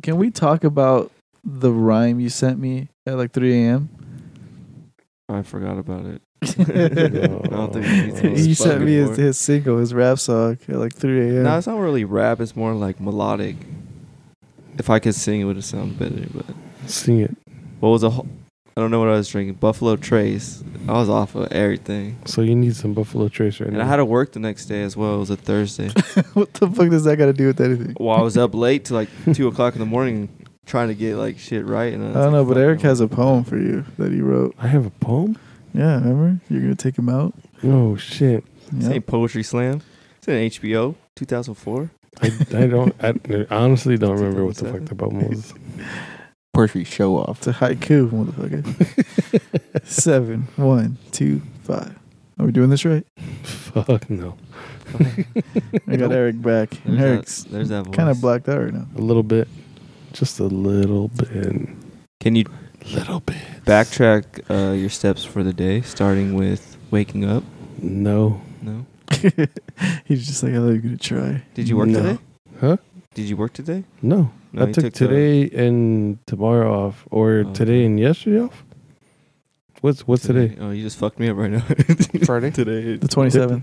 Can we talk about the rhyme you sent me at like 3 a.m.? I forgot about it. No. I don't think we need to He discuss sent me it more. his single, his rap song at like 3 a.m. No, it's not really rap. It's more like melodic. If I could sing, it would have sounded better. But Sing it. what was I don't know what I was drinking. Buffalo Trace. I was off of everything. So you need some Buffalo Trace right And now. I had to work the next day as well. It was a Thursday. What the fuck does that got to do with anything? Well, I was up late to like 2 o'clock in the morning trying to get like shit right. And I don't know, but Eric has a poem for you that he wrote. I have a poem? Yeah, remember? You're going to take him out? Oh, shit. This ain't Poetry Slam. It's an HBO, 2004. I honestly don't remember what the fuck the poem was. Poetry show off. It's a haiku, motherfucker. 7, 1, 2, 5. Are we doing this right? Fuck no. I got Eric back. And Eric's There's that voice. kind of blacked out right now. A little bit. Just a little bit. Can you Little bit. backtrack your steps for the day, starting with waking up? No. No. He's just like, I thought you were going to try. Did you work No. today? Huh? Did you work today? No. No, I you took took the- today and tomorrow off. Or Oh, today okay. and yesterday off? What's today? Oh, you just fucked me up right now. Friday? Today. The 27th.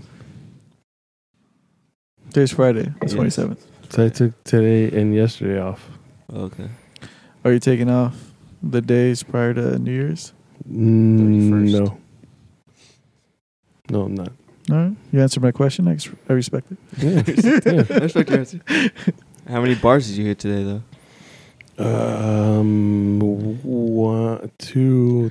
Today's Friday, the Yes. 27th. So I took today and yesterday off. Okay. Are you taking off the days prior to New Year's? 31st. No. No, I'm not. All right. You answered my question. I respect it. Yeah. I respect your answer. How many bars did you hit today, though? 1, 2,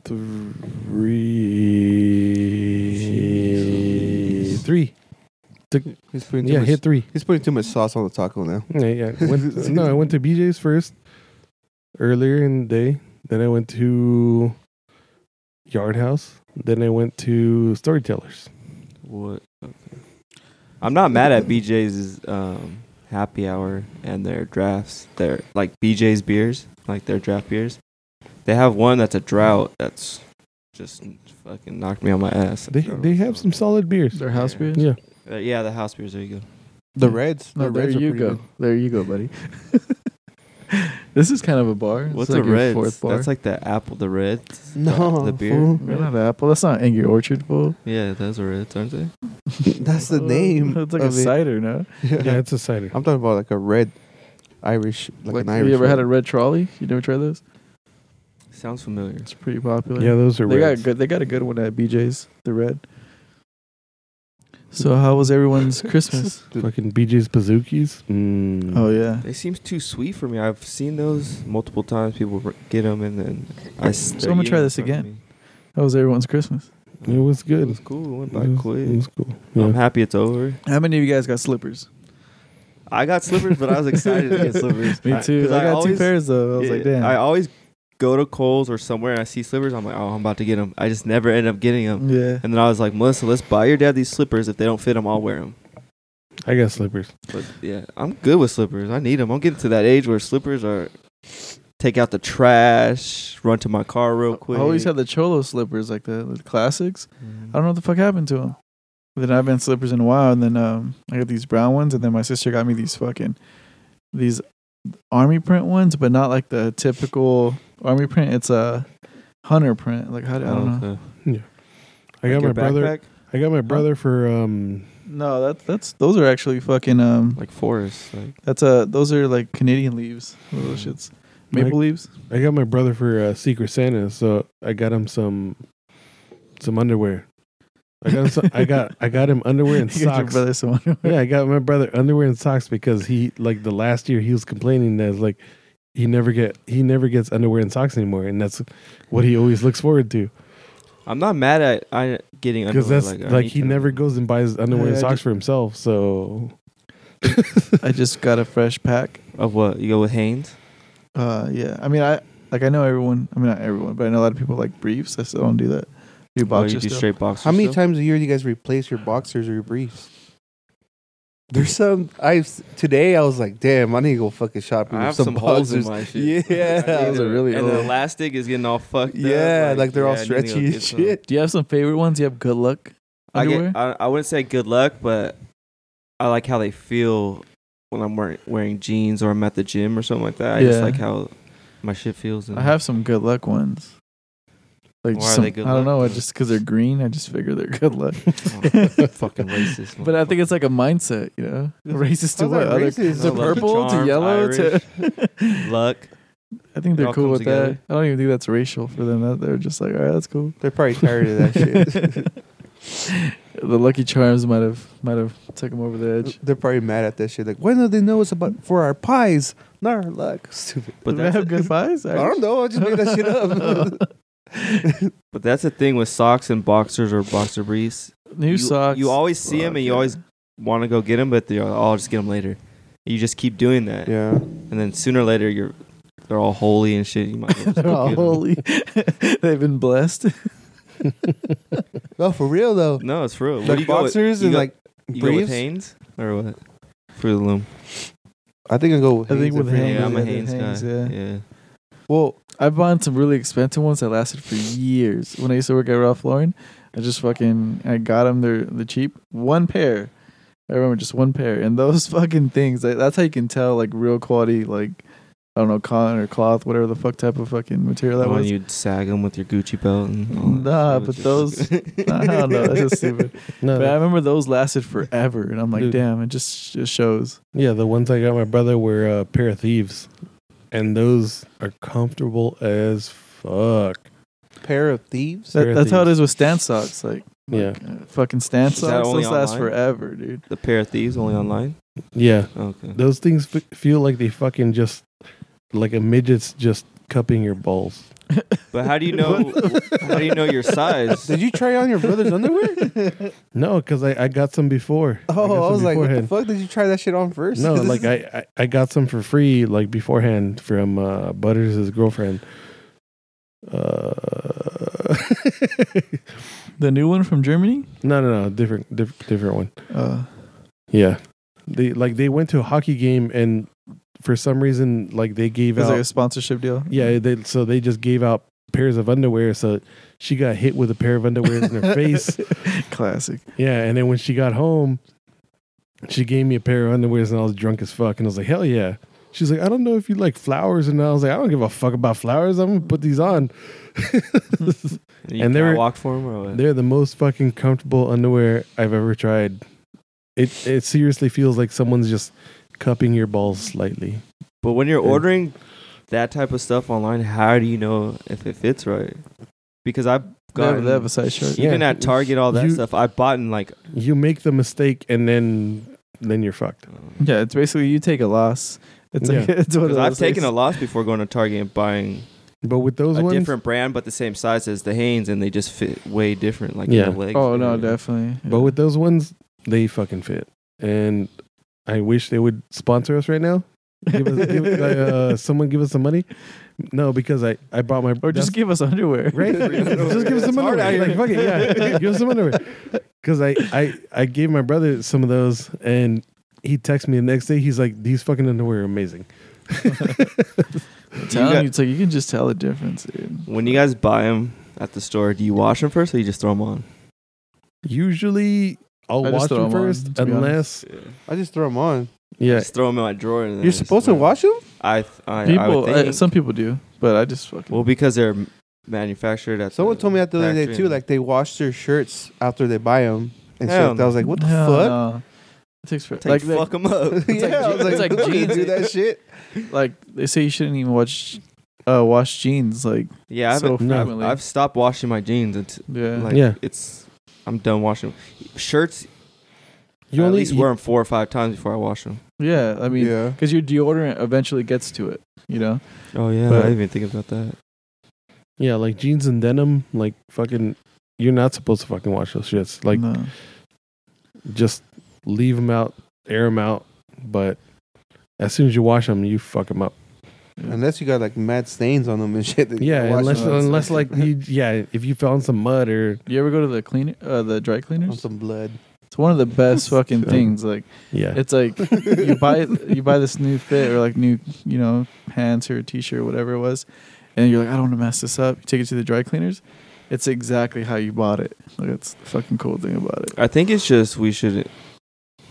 3. He's putting too Yeah, much, hit 3. He's putting too much sauce on the taco now. Yeah. I went to BJ's first earlier in the day. Then I went to Yard House. Then I went to Storytellers. What? Okay. I'm not mad at BJ's happy hour and their drafts. They're like BJ's beers, like their draft beers. They have one that's a drought that's just fucking knocked me on my ass. They have some solid beers. Their house Yeah. beers? Yeah. Yeah, the house beers. There you go. The Reds. No, the there Reds are you pretty go. good. There you go, buddy. This is kind of a bar. What's it's like the your Reds? fourth bar. That's like the apple, the Reds. No, the beer. fool. They're not Apple. That's not Angry Orchard, fool. Yeah, those are Reds, aren't they? That's the name. It's like a of it. cider, no? Yeah, it's a cider. I'm talking about like a red Irish, like an Irish. You ever had a red. red trolley? You never tried those? Sounds familiar. It's pretty popular. Yeah, those are They got reds. good. They got a good one at BJ's. The red. So how was everyone's Christmas? Fucking BJ's Pazookies. Oh yeah. They seem too sweet for me. I've seen those multiple times. People get them, and then I'm gonna try this again. How was everyone's Christmas? It was It good. was cool. It went by It quick. was cool. I'm Yeah. happy it's over. How many of you guys got slippers? I got slippers, but I was excited to get slippers. Me too. 'Cause I got two always- pairs though. I was like, damn. I always go to Kohl's or somewhere and I see slippers. I'm like, oh, I'm about to get them. I just never end up getting them. yeah. And then I was like, Melissa, let's buy your dad these slippers. If they don't fit him, I'll wear them. I got slippers. But yeah, I'm good with slippers. I need them. I'm getting to that age where slippers are take out the trash, run to my car real quick. I always had the Cholo slippers, like the classics. Mm. I don't know what the fuck happened to them. But then I've been slippers in a while, and then I got these brown ones, and then my sister got me these army print ones, but not like the typical army print. It's a hunter print. Like I don't know. Okay. I got Like my your brother. backpack? I got my brother for No, that's those are actually fucking Like Forrest. Like those are like Canadian leaves. Those shits. Maple leaves. I got my brother for Secret Santa, so I got him some underwear. I got him underwear and You got your socks. brother some underwear. Yeah, I got my brother underwear and socks because he like the last year he was complaining that like he never gets underwear and socks anymore, and that's what he always looks forward to I'm not mad at getting because underwear. that's I like need he to- never goes and buys underwear and Yeah, I socks just- for himself. So I just got a fresh pack. Of what? You go with Hanes? Yeah. I mean, I know everyone. I mean, not everyone, but I know a lot of people like briefs. I still don't do that. Do Oh, boxers you do still. straight boxers. How many still? times a year do you guys replace your boxers or your briefs? There's some. Today I was like, damn, I need to go fucking shopping. I with have some holes in boxers. my shit. Yeah, Those are really and the old. elastic is getting all fucked up. yeah, like they're all yeah, I need to go stretchy and get some. shit. Do you have some favorite ones? You have good luck underwear? I wouldn't say good luck, but I like how they feel when I'm wearing jeans or I'm at the gym or something like that. I just like how my shit feels. I have some good luck ones. Like why are they good I don't luck? know. Just because they're green, I just figure they're good luck. Fucking racist. But I think it's like a mindset, you know, racist to How's what? that Other, racist? to No, Lucky purple to Charms, yellow Irish. to. luck. I think they're all cool comes with together. that. I don't even think that's racial for them. They're just like, all right, that's cool. They're probably tired of that shit. The Lucky Charms might have took them over the edge. They're probably mad at that shit. Like, when do they know it's about for our pies, not our luck? Stupid. But Do they that's have good pies? I don't know. I just made that shit up. But that's the thing with socks and boxers or boxer briefs. New socks. You always see them and you always want to go get them, but I'll just get them later. You just keep doing that, Yeah. and then sooner or later they're all holy and shit. You might as well just They're go all get 'em. holy. They've been blessed. No, for real though. No, it's for real. What Like do you go with? boxers You and go- like You go with briefs. Hanes or what? Fruit of the Loom. I think I go with. I think Hanes with and Hanes, Yeah, I'm a the Hanes Hanes, guy. yeah. Yeah. Well, I've bought some really expensive ones that lasted for years. When I used to work at Ralph Lauren, I got them. They're cheap. One pair. I remember just one pair. And those fucking things, that's how you can tell like real quality, like I don't know, cotton or cloth, whatever the fuck type of fucking material that When was. you'd sag them with your Gucci belt and all that Nah, shit. but those, I don't know, that's just stupid. No, But I remember those lasted forever, and I'm like, Dude. damn, it just shows. yeah, the ones I got my brother were a pair of thieves, and those are comfortable as fuck. pair of thieves. Pair of That's how it thieves. is with Stan socks, Yeah, fucking Stan Is that socks. only Those last online? forever, dude. The pair of thieves only online. yeah. Okay. Those things feel like they fucking just like a midget's just cupping your balls. But how do you know? How do you know your size? Did you try on your brother's underwear? No, because I got some before. Oh, got I some was like, what the beforehand. fuck? Did you try that shit on first? No, like I got some for free like beforehand from Butters' girlfriend. The new one from Germany? No, different one. Yeah, they went to a hockey game and for some reason like they gave It was out. like a sponsorship deal. Yeah, they just gave out pairs of underwear, so she got hit with a pair of underwear in her face. Classic. Yeah, and then when she got home, she gave me a pair of underwear, and I was drunk as fuck, and I was like, hell yeah. She's like, I don't know if you like flowers, and I was like, I don't give a fuck about flowers. I'm gonna put these on. You And they're- walk for them or what? They're the most fucking comfortable underwear I've ever tried. It seriously feels like someone's just cupping your balls slightly. But when you're Yeah. ordering that type of stuff online, how do you know if it fits right? Because I've They have got a size chart. Yeah. even at Target, all that You- stuff. I bought in like You make the mistake, and then you're fucked. Yeah, it's basically you take a loss. It's like Yeah. it's one of because I've those taken a things. loss before going to Target and buying But with those a ones, different brand but the same size as the Hanes, and they just fit way different. Like Yeah. in the legs. Oh and no, everything. definitely. but with those ones, they fucking fit. And I wish they would sponsor us right now. Someone give us some money. No, because I bought my or just give us underwear. right. Just give us some It's hard underwear. out Like, fuck it, yeah. Give us some underwear. Because I gave my brother some of those, and he texted me the next day. He's like, "These fucking underwear are amazing." I'm telling you, it's like you can just tell the difference, dude. When you guys buy them at the store, do you wash them first or you just throw them on? Usually, I'll I just wash throw them 'em on, first, to be unless I just throw them on. yeah. Just throw them in my drawer. And then You're I just supposed to wear 'em. wash them? I would People, think. some people do, but I just fucking. Well, because they're manufactured at. Someone the told me that the other day factory too. and- Like they wash their shirts after they buy them and Hell shit. I was like, what the Hell fuck? no. It takes for, Like, fuck them up. It's like I was je- it's like who could jeans. do that shit. like they say you shouldn't even wash jeans. Like Yeah, I've, so I've, frequently. I've stopped washing my jeans. yeah. Like, Yeah. I'm done washing them. Shirts, You I at only least wear them 4 or 5 times before I wash them. Yeah, I mean, Yeah. because your deodorant eventually gets to it, you know. Oh, yeah. But- I didn't even think about that. yeah, like jeans and denim, like fucking. You're not supposed to fucking wash those shits. Like No. just leave them out, air them out. But as soon as you wash them, you fuck them up. Unless you got like mad stains on them and shit. that you Yeah, gotta wash unless them. like if you found some mud or You ever go to the dry on cleaners? some blood. It's one of the best fucking things. Like yeah, it's like you buy this new fit or like new pants or a t-shirt or whatever it was, and you're like, I don't want to mess this up. You take it to the dry cleaners. It's exactly how you bought it. Like it's the fucking cool thing about it. I think it's just we should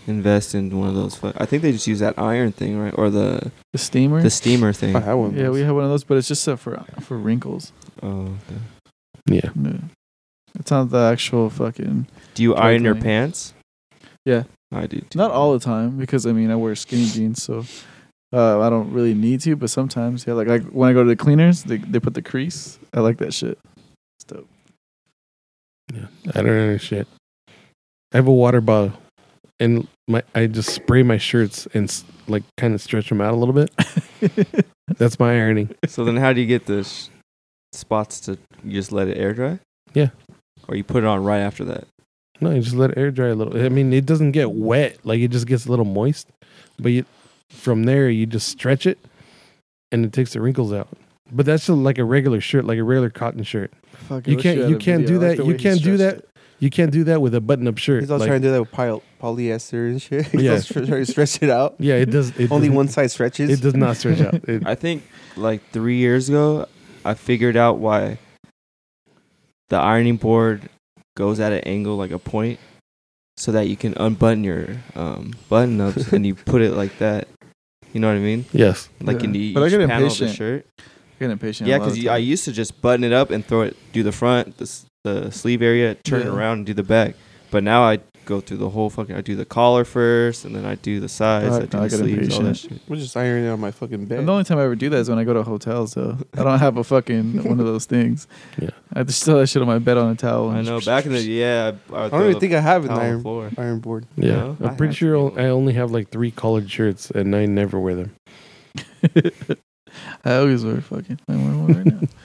invest in one of those. I think they just use that iron thing, right? Or the steamer. steamer thing. I had one. of Yeah, those. we have one of those, but it's just for wrinkles. Oh, okay. Yeah. Yeah. It's not the actual fucking. Do you iron your cleaning. pants? Yeah. I do too. Not all the time because I mean I wear skinny jeans, so I don't really need to. But sometimes, yeah, like when I go to the cleaners, they put the crease. I like that shit. It's dope. Yeah. I don't know shit. I have a water bottle, and I just spray my shirts and like kind of stretch them out a little bit. That's my ironing. So then, how do you get the spots to? You just let it air dry? Yeah. Or you put it on right after that? No, you just let it air dry a little. I mean, it doesn't get wet. Like, it just gets a little moist. But from there, you just stretch it, and it takes the wrinkles out. But that's like a regular shirt, like a regular cotton shirt. Fuck, You can't do that. You can't do that. You can't do that with a button-up shirt. He's all Like, trying to do that with polyester and shit. He's Yeah. all trying to stretch it out. yeah, it does. It Only doesn't- one side stretches. It does not stretch out. I think like 3 years ago, I figured out why the ironing board goes at an angle, like a point, so that you can unbutton your button ups and you put it like that. You know what I mean? Yes. Like Yeah. in the But I each get panel of the impatient. shirt. Getting impatient. Yeah, a lot of because I times. used to just button it up and throw it, do the front, the sleeve area, turn it Yeah. around and do the back. But now I go through the whole fucking. I do the collar first, and then I do the sides, I do I the get sleeves, all that impatient. shit. We're just ironing it on my fucking bed. And the only time I ever do that is when I go to hotels. Though I don't have a fucking one of those things. Yeah. I just throw that shit on my bed on a towel. I and know. Back in the I don't even think I have an on the iron floor. board. Yeah. No, I I'm pretty have sure to get one. I only have like 3 collared shirts, and I never wear them. I always wear fucking. I'm wearing one right now.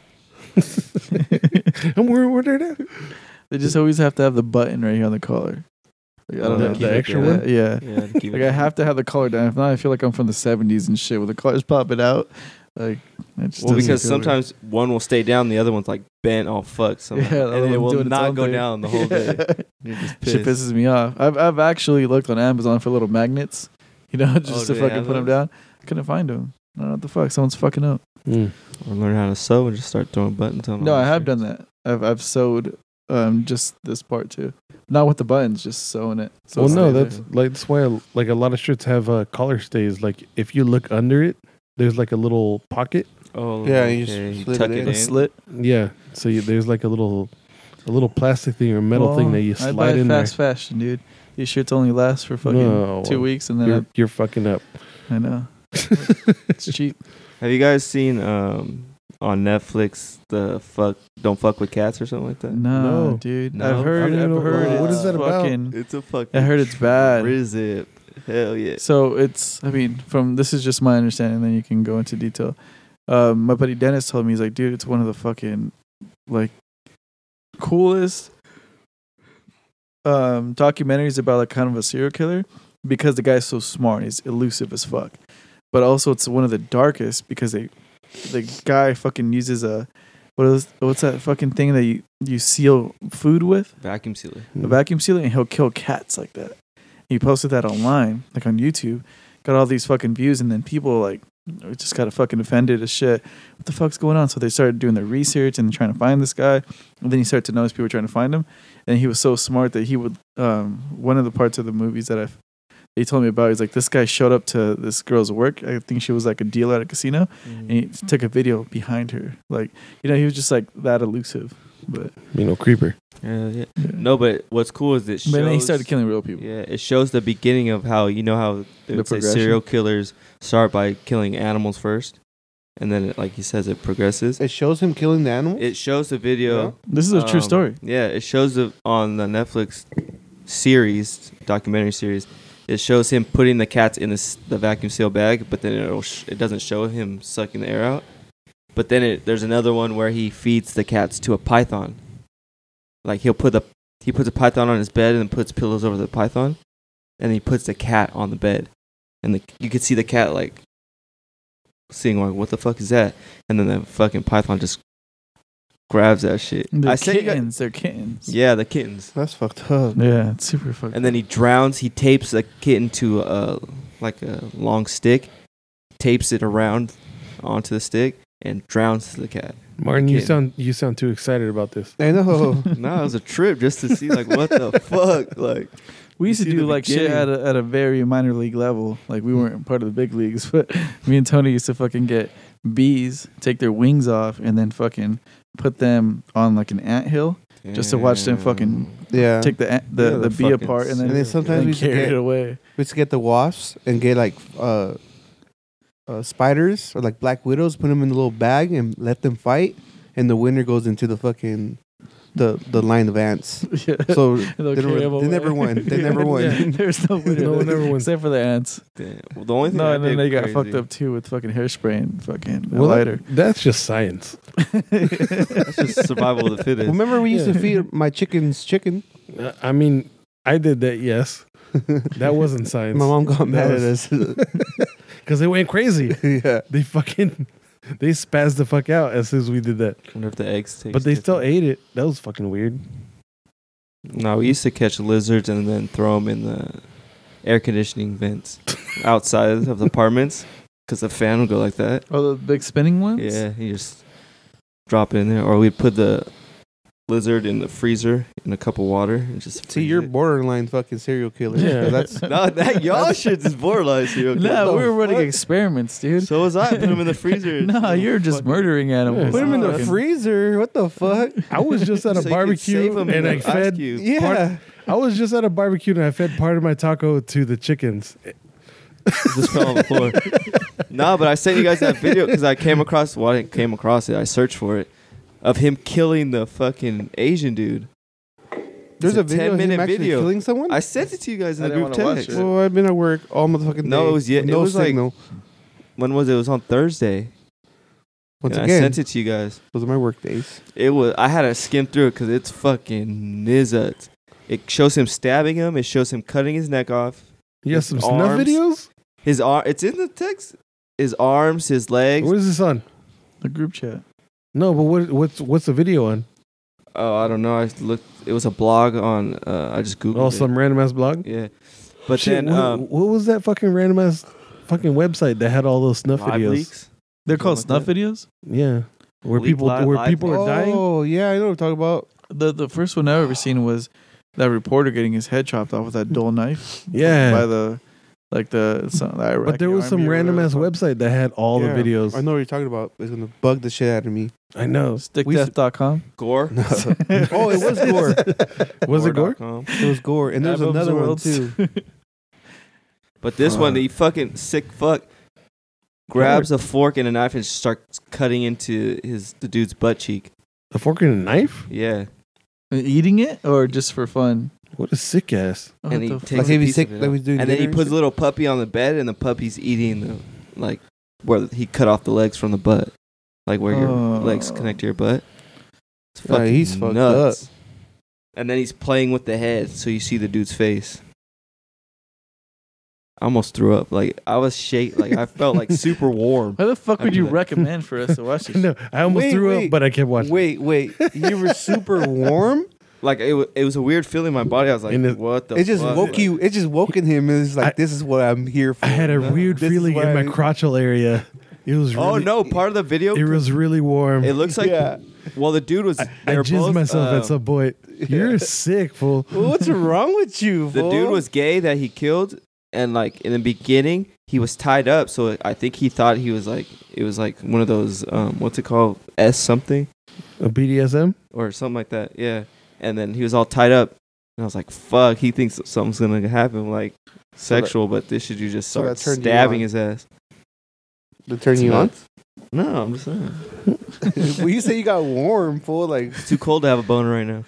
I'm wearing one right now. They just always have to have the button right here on the collar. Like, I don't The- know. the extra Yeah, one? Yeah. Yeah, to keep Like it I have to have the collar down. If not, I feel like I'm from the 70s and shit with the collars popping out. Like, it just Well, doesn't because feel right. sometimes one will stay down, the other one's like bent all fucked. Somehow. the other and it one's will doing its not own go thing. down the whole day. Yeah. You're just Shit pissed. pisses me off. I've actually looked on Amazon for little magnets, you know, just do to they fucking have put them those? down. Couldn't find them. I don't know what the fuck. Someone's fucking up. Mm. Or learn how to sew and just start throwing buttons on. No, all I the have shirts. done that. I've sewed just this part too. Not with the buttons, just sewing it. So Well, it's no, there. that's why like a lot of shirts have collar stays. Like if you look under it, there's like a little pocket. Oh, Yeah, you okay. just You slid tuck it it in. a in. slit. Yeah, so there's like a little plastic thing or metal thing that you I buy slide in there. fast fashion, dude. These shirts only last for fucking No. 2 weeks, and then You're fucking up. I know it's cheap. Have you guys seen on Netflix the Don't Fuck with Cats or something like that? No, No. dude. No? I've heard. I don't I've even know heard. what it's is that about? fucking- It's a fucking. I heard it's bad. Rizip. Hell yeah. So it's. I mean, this is just my understanding. Then you can go into detail. My buddy Dennis told me, he's like, dude, it's one of the fucking like coolest documentaries about like kind of a serial killer because the guy's so smart. He's elusive as fuck. But also it's one of the darkest because the guy fucking uses what's that fucking thing that you seal food with? Vacuum sealer. A vacuum sealer, and he'll kill cats like that. He posted that online, like on YouTube, got all these fucking views, and then people like just got fucking offended as shit. What the fuck's going on? So they started doing their research and trying to find this guy, and then he started to notice people trying to find him, and he was so smart that he would one of the parts of the movies that he told me about, he's like, this guy showed up to this girl's work. I think she was like a dealer at a casino, and he took a video behind her. Like, you know, he was just like that elusive. But Creeper. Yeah, yeah. yeah. No, but what's cool is it shows. But then he started killing real people. Yeah, it shows the beginning of how how they The would say progression. serial killers start by killing animals first, and then like he says, it progresses. It shows him killing the animal. It shows the video. This is a true story. Yeah, it shows on the Netflix documentary series. It shows him putting the cats in the vacuum seal bag, but then it doesn't show him sucking the air out. But then there's another one where he feeds the cats to a python. Like he puts a python on his bed and then puts pillows over the python, and he puts the cat on the bed, and you could see the cat like seeing like, what the fuck is that? And then the fucking python just grabs that shit. They're sent you guys- kittens. They're kittens. Yeah, the kittens. That's fucked up. Yeah, it's super fucking. And then he tapes the kitten to a long stick, tapes it around onto the stick, and drowns the cat. Martin, you Kidding. sound too excited about this. I know. No, it was a trip just to see like what the fuck. Like We used to You see do the like shit beginning. at a very minor league level. Like we weren't part of the big leagues, but me and Tony used to fucking get bees, take their wings off, and then fucking put them on like an anthill just to watch them fucking Yeah. take the Yeah, the bee fucking apart and then, And then sometimes and we used to carry get- it away. We used to get the wasps and get like spiders or like black widows, put them in a little bag and let them fight, and the winner goes into the fucking the line of ants. Yeah. So They'll they carry never, them they never away. won. They never won. Yeah. There's no winner. No one ever wins. except for the ants. Damn. Well, the only thing No, I and then did they got crazy- fucked up too with fucking hairspray and fucking a Well, lighter. that's just science. That's just survival of the fittest. Remember we used to Yeah. feed my chickens chicken. I mean, I did that. Yes, that wasn't science. My mom got mad at was- us. Because they went crazy. Yeah. They spazzed the fuck out as soon as we did that. I wonder if the eggs taste But they still different. ate it. That was fucking weird. No, we used to catch lizards and then throw them in the air conditioning vents outside of the apartments because the fan would go like that. Oh, the big spinning ones? Yeah, you just drop it in there, or we'd put the lizard in the freezer in a cup of water and just See, freeze you're it. borderline fucking serial killer. Yeah. That's No, that y'all shit is borderline serial killer. No, the we were running fuck? experiments, dude. So was I. Put them in the freezer. No, you're just Fucking- murdering animals. put them in the Fucking- freezer. What the fuck? I was just at a So you could barbecue save 'em in and the I ice fed. cube. Yeah. I was just at a barbecue and I fed part of my taco to the chickens. Just fell on the floor. No, but I sent you guys that video because I came across. Well, I didn't came across it. I searched for it of him killing the fucking Asian dude. There's It's a video of him 10-minute actually video. killing someone. I sent it to you guys in I the didn't group wanna watch text. it. Well, I've been at work all motherfucking day. No, it was with it was like- signal. When was it? It was on Thursday. Once And again, I sent it to you guys. those are my work days. It was. I had to skim through it because it's fucking nizzat. It shows him stabbing him. It shows him cutting his neck off. You got His some snuff arms. videos? His arm. It's in the text. His arms, his legs. What is this on? The group chat. No, but what's the video on? Oh, I don't know. I looked. It was a blog on. I just googled Oh, it. some random ass blog. Yeah, but Shit, then what was that fucking random ass fucking website that had all those snuff Live videos? Leaks. They're called Something snuff like videos? Yeah, where Leak people live- where live people are dying. Oh, yeah, I know what I'm talking about. The first one I've ever seen was that reporter getting his head chopped off with that dull knife. Yeah. By the Iraqi But there was some army or random ass whatever. website that had all Yeah, the videos. I know what you're talking about. It's gonna bug the shit out of me. I know. Stickdeath.com. Gore. Oh, it was Gore. Was it Gore? Gore.com. It was Gore, and there's Abob's another one Worlds. too. But this one, he fucking sick fuck grabs a fork and a knife and starts cutting into the dude's butt cheek. A fork and a knife? Yeah, Eating it or just for fun? What a sick ass. and he What the takes Like a if he's piece sick, of it like out. he's doing and then he dinner puts and a little puppy on the bed, and the puppy's eating the like where he cut off the legs from the butt, like where your legs Oh. connect to your butt. It's Yeah, fucking he's fucked nuts. And then he's playing with the head, so you see the dude's face. I almost threw up. Like I was like I felt like super warm. Why the fuck would After you that. recommend for us to watch this? No, I almost Wait, threw wait. up, but I kept watching. Wait, you were super warm. Like it was a weird feeling in my body. I was like, And it- what the It just fuck? woke Like, you. It just woke in him. It's like this is what I'm here for. I had a weird This is feeling what in my I- crotchal area. It was really, Oh no, part of the video it was really warm. it looks like Yeah. well the dude was I they were jizzed both, myself at some point. You're sick, fool. Well, what's wrong with you? the fool? dude was gay that he killed, and like in the beginning he was tied up, so I think he thought he was like it was like one of those what's it called, S something A BDSM? or something like that, yeah. And then he was all tied up, and I was like, fuck, he thinks something's gonna happen like sexual, but this should you just so start that turned you stabbing on. his ass. to turn you on. No, I'm just saying. Well, you say you got warm, fool. Like It's too cold to have a boner right now.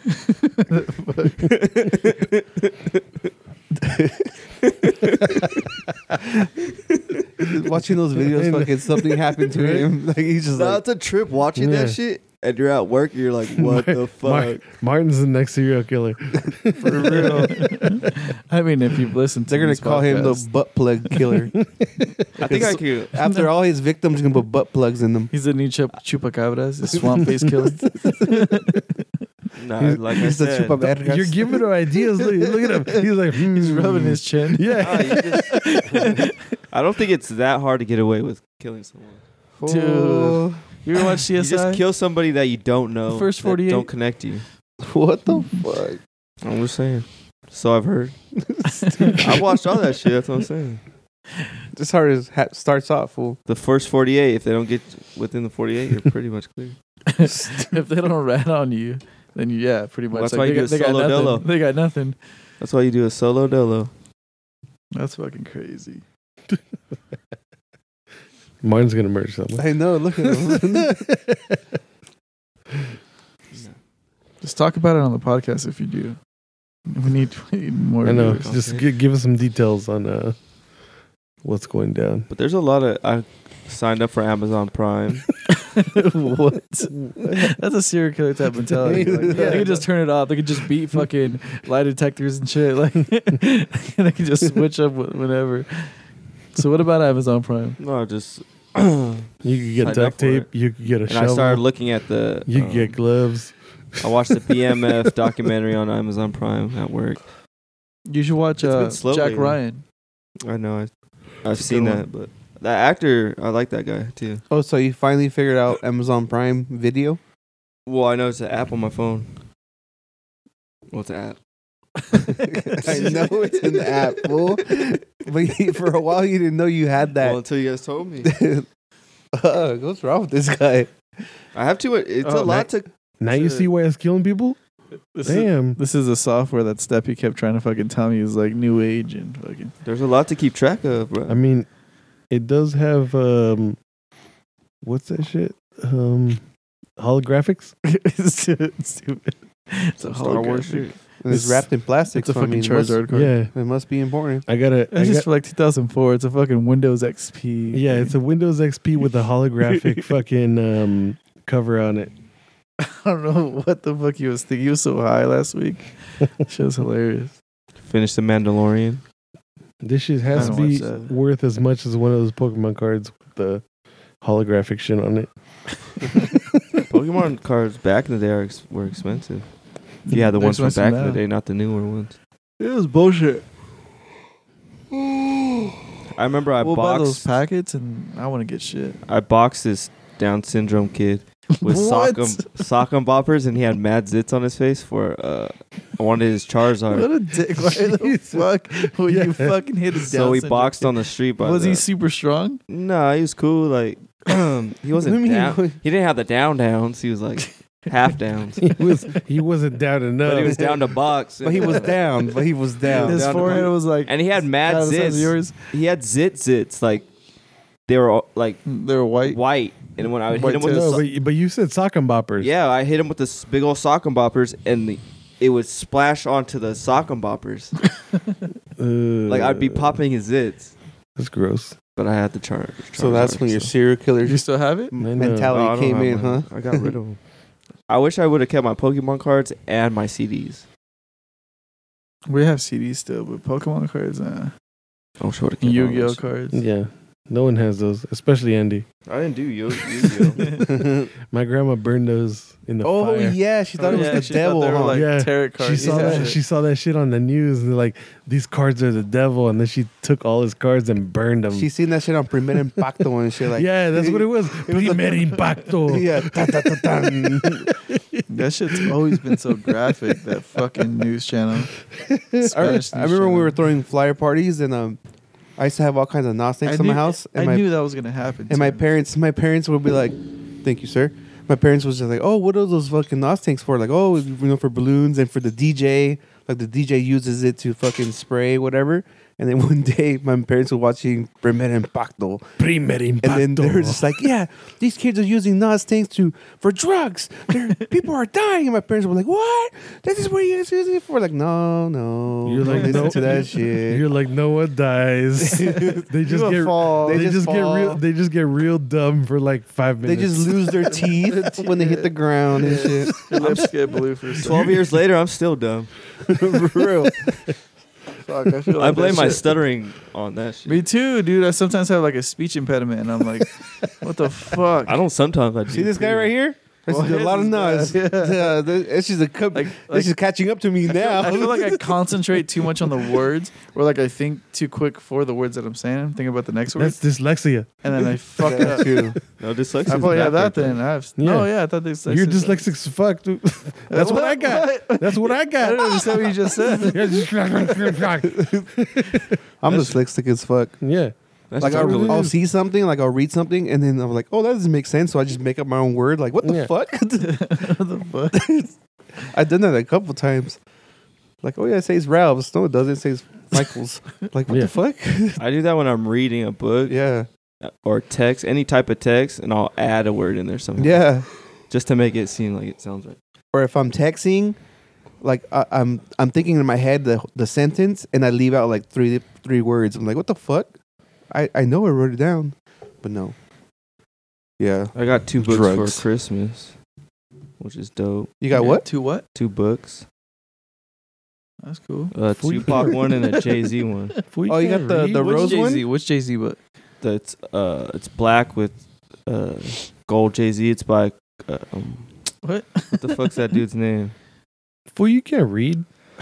watching those videos, fucking something happened to him. Like he's just like, That's a trip watching Yeah. that shit, and you're at work, and you're like, what the fuck? Martin's the next serial killer. for real. I mean, if you've listened to They're gonna these call him the podcasts, butt plug killer. I think I could. After all his victims, gonna put butt plugs in them. he's the new chupacabras, the swamp face killer. Nah, He's- like I He's the said, chupa vergas. You're giving him ideas. Look at him. He's like, He's rubbing his chin. nah, Yeah. you just- I don't think it's that hard to get away with killing someone. Fool. You ever watch CSI? You just kill somebody that you don't know. The first that 48 don't connect you. What the fuck? I'm just saying. So I've heard. I've watched all that shit. That's what I'm saying. This hard as starts off, fool. The first 48. If they don't get within the 48, you're pretty much clear. If they don't rat on you, then pretty much. Well, that's why you do a they got solo nothing. dolo. They got nothing. That's why you do a solo dolo. That's fucking crazy. Mine's gonna merge someone. I know. Look at him. Just talk about it on the podcast if you do. We need more. I know. viewers. Just give us some details on what's going down. But there's a lot of. I signed up for Amazon Prime. What? That's a serial killer type mentality. Like, they could just turn it off. They could just beat fucking lie detectors and shit. Like, they could just switch up whenever. So what about Amazon Prime? No, just. You could get Signed up duct for tape. it. You could get a And shovel. I started looking at the. You could get gloves. I watched the BMF documentary on Amazon Prime at work. You should watch It's been slow Jack lately. Ryan. I know. I've It's a seen good that, but that actor, I like that guy too. Oh, so you finally figured out Amazon Prime Video? Well, I know it's an app on my phone. What's an app? I know it's an app, fool. But for a while you didn't know you had Well, that. until you guys told me. What's wrong with this guy? I have too much. It's Oh, a lot to. Now you see why it's killing people? Damn. This is a software that Steppy kept trying to fucking tell me is like new age and fucking. There's a lot to keep track of, bro. I mean, it does have what's that shit? Holographics. It's stupid. It's a Star Wars holographic. shit. And it's It's- wrapped in plastic. It's a so, fucking Charizard card. Yeah, It must be important. I got it. It's just for like 2004. It's a fucking Windows XP. Yeah, it's a Windows XP with a holographic fucking cover on it. I don't know what the fuck he was thinking. He was so high last week. Shit was hilarious. Finish the Mandalorian. This shit has I to don't be watch that. worth as much as one of those Pokemon cards with the holographic shit on it. Pokemon cards back in the day were expensive. Yeah, the They're ones from expensive back in the now. day, not the newer ones. It was bullshit. I remember I We'll buy those boxed. packets and I want to get shit. I boxed this Down syndrome kid with What? sock'em boppers, and he had mad zits on his face for I wanted his Charizard. What a dick. Why the fuck would you fucking hit his So we boxed on the street. By Was the, he super strong? No, he was cool. Like he wasn't What do you mean? down. He didn't have the downs. He was like half downs. He wasn't down enough. But he was down to box. But he was down. But he was down. His down to forehead box. was like. And he had mad half the size of zits. yours. He had zits. Like they were all, like They were white. white. And when I would hit White him with tips. the No, but you said sock'em boppers. yeah, I hit him with this big old sock'em boppers, and it would splash onto the sock'em boppers. Like I'd be popping his zits, That's gross. but I had the charge. So that's when your serial killer You still have it? mentality came in, huh? I got rid of them. I wish I would have kept my Pokemon cards and my CDs. We have CDs still, but Pokemon cards, I wish I would have kept Yu-Gi-Oh all that cards. Yeah. No one has those, especially Andy. shit. I didn't do Yu-Gi-Oh. My grandma burned those in the Oh fire. yeah, she thought it was Yeah, the she thought devil, they were huh? like Yeah. tarot cards. She saw Yeah. that. She saw that shit on the news, and they're like, "These cards are the devil," and then she took all his cards and burned them. She seen that shit on Primer Impacto and shit like. yeah, that's what it was. was Primer impacto. Yeah. Ta, ta, ta, tan. That shit's always been so graphic. That fucking news channel. Spanish I news remember when we channel. were throwing flyer parties and I used to have all kinds of Nos things in my house. And I knew that was gonna happen. And my too. parents would be like, "Thank you, sir." My parents was just like, "Oh, what are those fucking Nos tanks for?" Like, "Oh, for balloons and for the DJ. Like the DJ uses it to fucking spray whatever." And then one day, my parents were watching Primer Impacto, Primer impacto. and then they were just like, "Yeah, these kids are using Nos tanks for drugs. People are dying." And my parents were like, "What? This is what you guys using it for?" Like, no, You're like, don't listen no. to that shit. You're like, no one dies. They just You a get. fall. They They just just get fall. real. They just get real dumb for like 5 They minutes. just lose their teeth when they hit the ground and shit. Your lips get blue for a second. 12 years later, I'm still dumb. For real. Fuck, I feel like I blame that my shit. stuttering on that shit. Me too, dude. I sometimes have like a speech impediment, and I'm like, what the fuck? I don't sometimes. I do See this guy too. right here? This is a lot of noise. Yeah. It's just this is catching up to me now. I feel like I concentrate too much on the words, or like I think too quick for the words that I'm saying. I'm thinking about the next word, That's dyslexia. and then I fuck That's up. true. No, dyslexia. I probably have that then. I have. Yeah. No, yeah, I thought this. You're dyslexic as fuck, dude. That's what I got. That's what I I got. don't understand what you just said. I'm dyslexic as fuck. Yeah. That's Like totally- I'll see something, like I'll read something, and then I'm like, oh, that doesn't make sense. So I just make up my own word. Like, what the Yeah. fuck? What the fuck? I've done that a couple times. Like, oh yeah, it says Ralph's. No, it doesn't. It says Michael's. Like, what Yeah. the fuck? I do that when I'm reading a book Yeah, or text, any type of text, and I'll add a word in there somehow. yeah. Just to make it seem like it sounds right. Or if I'm texting, like I'm thinking in my head the sentence, and I leave out like three words. I'm like, what the fuck? I know I wrote it down, but no. Yeah, I got 2 books Drugs. for Christmas, which is dope. you got what? To what? 2 books. That's cool. A Tupac one and a Jay-Z one. Oh, you got the Which rose Jay-Z? one? Which Jay-Z book? That's it's black with gold Jay-Z. It's by What? what the fuck's that dude's name? Fool, you can't read.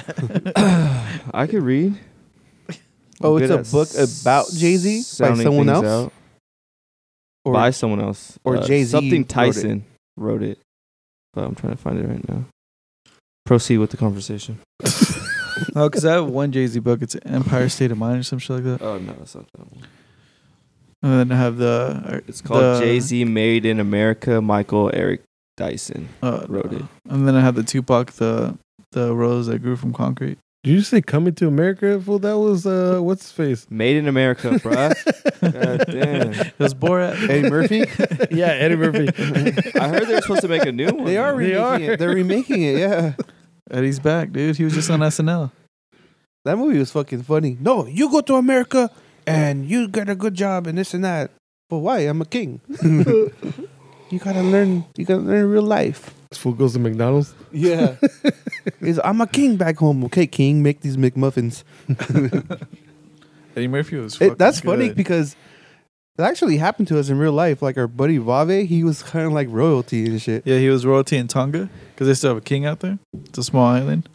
I could read. Oh, I'm it's good a at book about Jay-Z by sounding someone things else? out. Or By someone else. or Jay-Z Something wrote it. Tyson wrote it. But I'm trying to find it right now. Proceed with the conversation. Oh, because I have one Jay-Z book. It's Empire State of Mind or some shit like that. Oh, no, that's not that one. And then I have the. It's called the- Jay-Z Made in America. Michael Eric Dyson wrote it. And then I have the Tupac, the rose that grew from concrete. Did you say coming to America? Fool, that was what's his face? Made in America, bruh. God damn. It was Borat. Eddie Murphy. Yeah, Eddie Murphy. I heard they're supposed to make a new one. They are They remaking are. it. They're remaking it. Yeah, Eddie's back, dude. He was just on SNL. that movie was fucking funny. No, you go to America and you get a good job and this and that. But why? I'm a king. You gotta learn. You gotta learn real life. This fool goes to McDonald's. Yeah. I'm a king back home. Okay, king, make these McMuffins. Eddie Murphy was. Fucking That's funny good. because it actually happened to us in real life. Like our buddy Vave, he was kind of like royalty and shit. Yeah, he was royalty in Tonga because they still have a king out there. It's a small island.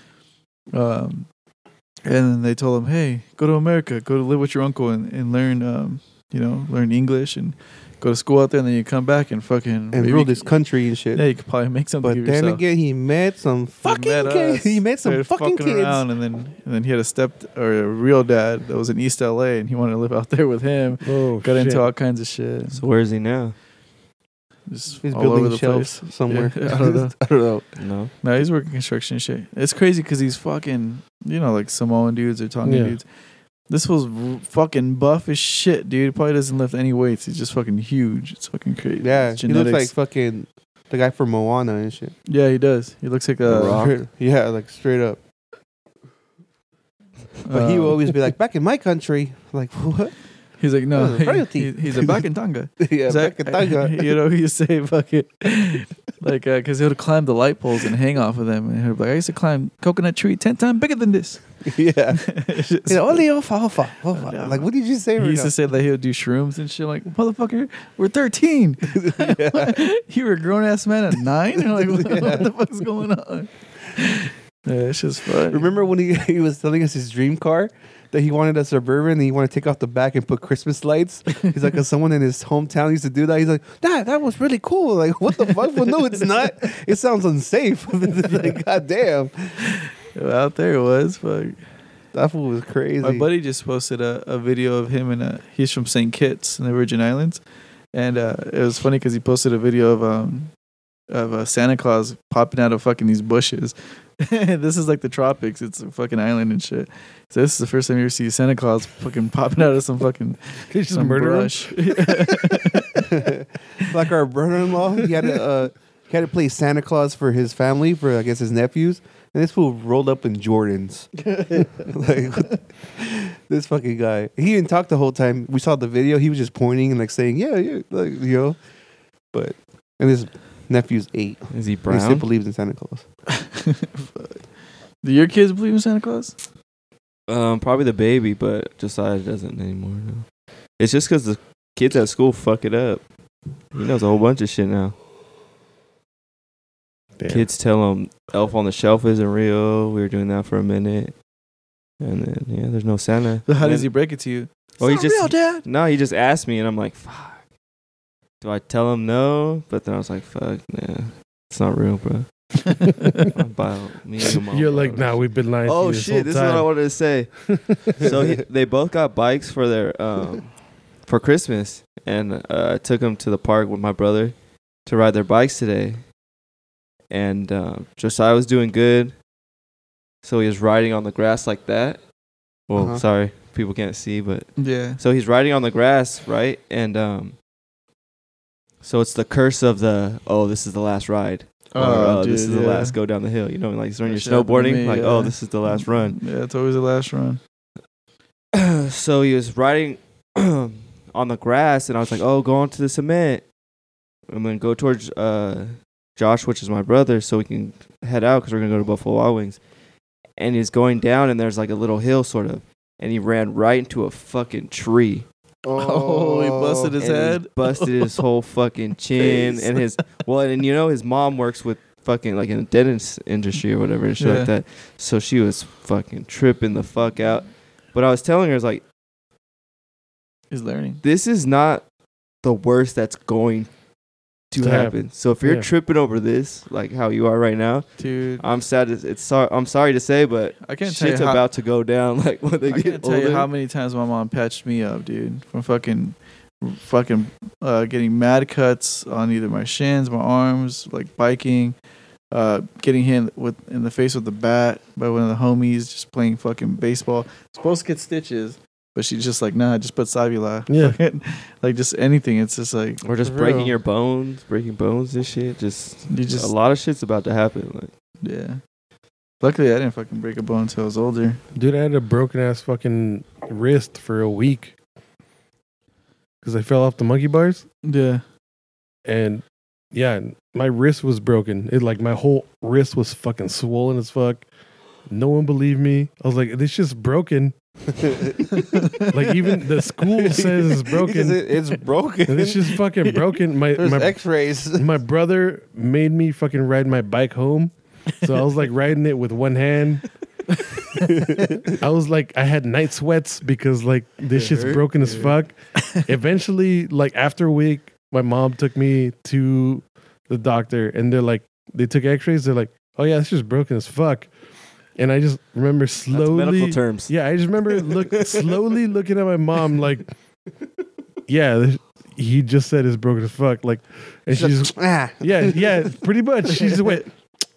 And then they told him, "Hey, go to America, go to live with your uncle and learn, learn English and go to school out there. And then you come back and fucking And maybe rule you this could- country and shit. Yeah, you could probably make something. But of then yourself. again, he met some fucking met kids. us, He met some started fucking kids. around, and then he had a real dad that was in East LA, and he wanted to live out there with him. Oh, Got into shit. all kinds of shit. So where is he now? Just He's all building over the shelves place. somewhere. Yeah, I don't know. I don't know. No. No, he's working construction shit. It's crazy because he's fucking, like Samoan dudes or Tongan Yeah. dudes. This was fucking buff as shit, dude. Probably doesn't lift any weights. He's just fucking huge. It's fucking crazy. Yeah, It's he looks like genetics. fucking the guy from Moana and shit. Yeah, he does. He looks like The Rock. Yeah, like straight up. But he will always be like, back in my country. Like, what? He's like, no, Oh, royalty. he's a back in Tonga. Yeah, He's like, back in Tonga. he used to say fucking like because he would climb the light poles and hang off of them, and he'd be like, I used to climb coconut tree 10 times bigger than this. Yeah. It's just- Yeah, only alfalfa. Like, what did you say? He right used now? to say that he would do shrooms and shit. Like, motherfucker, we're 13. You were a grown ass man at 9. You're like, what the fuck's going on? Yeah, it's just fun. Remember when he was telling us his dream car? That he wanted a Suburban and he wanted to take off the back and put Christmas lights. He's like, someone in his hometown used to do that. He's like, that was really cool. Like, what the fuck? Well, no, it's not. It sounds unsafe. Like, God damn. Out there it was. Fuck. That fool was crazy. My buddy just posted a video of him and he's from St. Kitts in the Virgin Islands, and it was funny because he posted a video of Santa Claus popping out of fucking these bushes. This is like the tropics. It's a fucking island and shit. So this is the first time you ever see Santa Claus fucking popping out of some fucking They just some murder him. brush. Like our brother-in-law, he had to play Santa Claus for his family, for I guess his nephews, and this fool rolled up in Jordans. Like, this fucking guy. He didn't talk the whole time. We saw the video. He was just pointing and like saying, "Yeah, like, you know." But and his nephew's 8. Is he And he still brown? believes in Santa Claus. Do your kids believe in Santa Claus? Probably the baby, but Josiah doesn't anymore. No. It's just because the kids at school fuck it up. He knows a whole bunch of shit now. Damn. Kids tell them Elf on the Shelf isn't real. We were doing that for a minute. And then, yeah, there's no Santa. So how And does he then- break it to you? Oh, he It's not just real, Dad. No, he just asked me, and I'm like, fuck. Do I tell him no? But then I was like, fuck, nah, it's not real, bro. About me and my You're like, mom. nah, we've been lying to Oh you this shit! whole This is what I time. wanted to say. So they both got bikes for their for Christmas, and I took them to the park with my brother to ride their bikes today. And Josiah was doing good, so he was riding on the grass like that. Well, Uh-huh. sorry, people can't see, but Yeah. so he's riding on the grass, right? And so it's the curse of the this is the last ride. Oh, This is dude, the yeah. last go down the hill. You know, like when That you're shit happened to snowboarding, me, like yeah. this is the last run. Yeah, it's always the last run. So he was riding on the grass, and I was like, "Oh, go onto the cement. I'm gonna go towards Josh, which is my brother, so we can head out because we're gonna go to Buffalo Wild Wings." And he's going down, and there's like a little hill, sort of, and he ran right into a fucking tree. Oh, he busted his and head. he busted his whole fucking chin Face. and and you know his mom works with fucking like in the dentist industry or whatever and shit Yeah. like that. So she was fucking tripping the fuck out. But I was telling her, I was like, He's learning. this is not the worst that's going to To happen. happen. So if you're Yeah. tripping over this, like how you are right now, Dude, I'm sad. I'm sorry to say, but I can't tell you shit's how, about to go down. Like when they I get can't tell older. you how many times my mom patched me up, dude, from fucking getting mad cuts on either my shins, my arms, like biking, getting hit in the face with a bat by one of the homies, just playing fucking baseball. Supposed to get stitches, but she's just like, nah, just put Savula. Yeah. Like just anything. It's just like or just For breaking real. your bones, breaking bones and shit. Just you just a lot of shit's about to happen. Like. yeah. Luckily, I didn't fucking break a bone until I was older. Dude, I had a broken ass fucking wrist for a week because I fell off the monkey bars, Yeah. and yeah, my wrist was broken. It like my whole wrist was fucking swollen as fuck. No one believed me. I was like, this shit's broken. Like even the school says it's broken. It's broken. And this shit's fucking broken. There's My X-rays. my brother made me fucking ride my bike home. So I was like riding it with one hand. I was like, I had night sweats because like this It shit's hurt? broken as Yeah. fuck. Eventually, like after a week, my mom took me to the doctor and they took x-rays. They're like, oh yeah, this just broken as fuck. And I just remember That's medical slowly, terms. yeah, I just remember slowly looking at my mom like, yeah, he just said it's broken as fuck. Like, and she just, yeah, pretty much. She just went,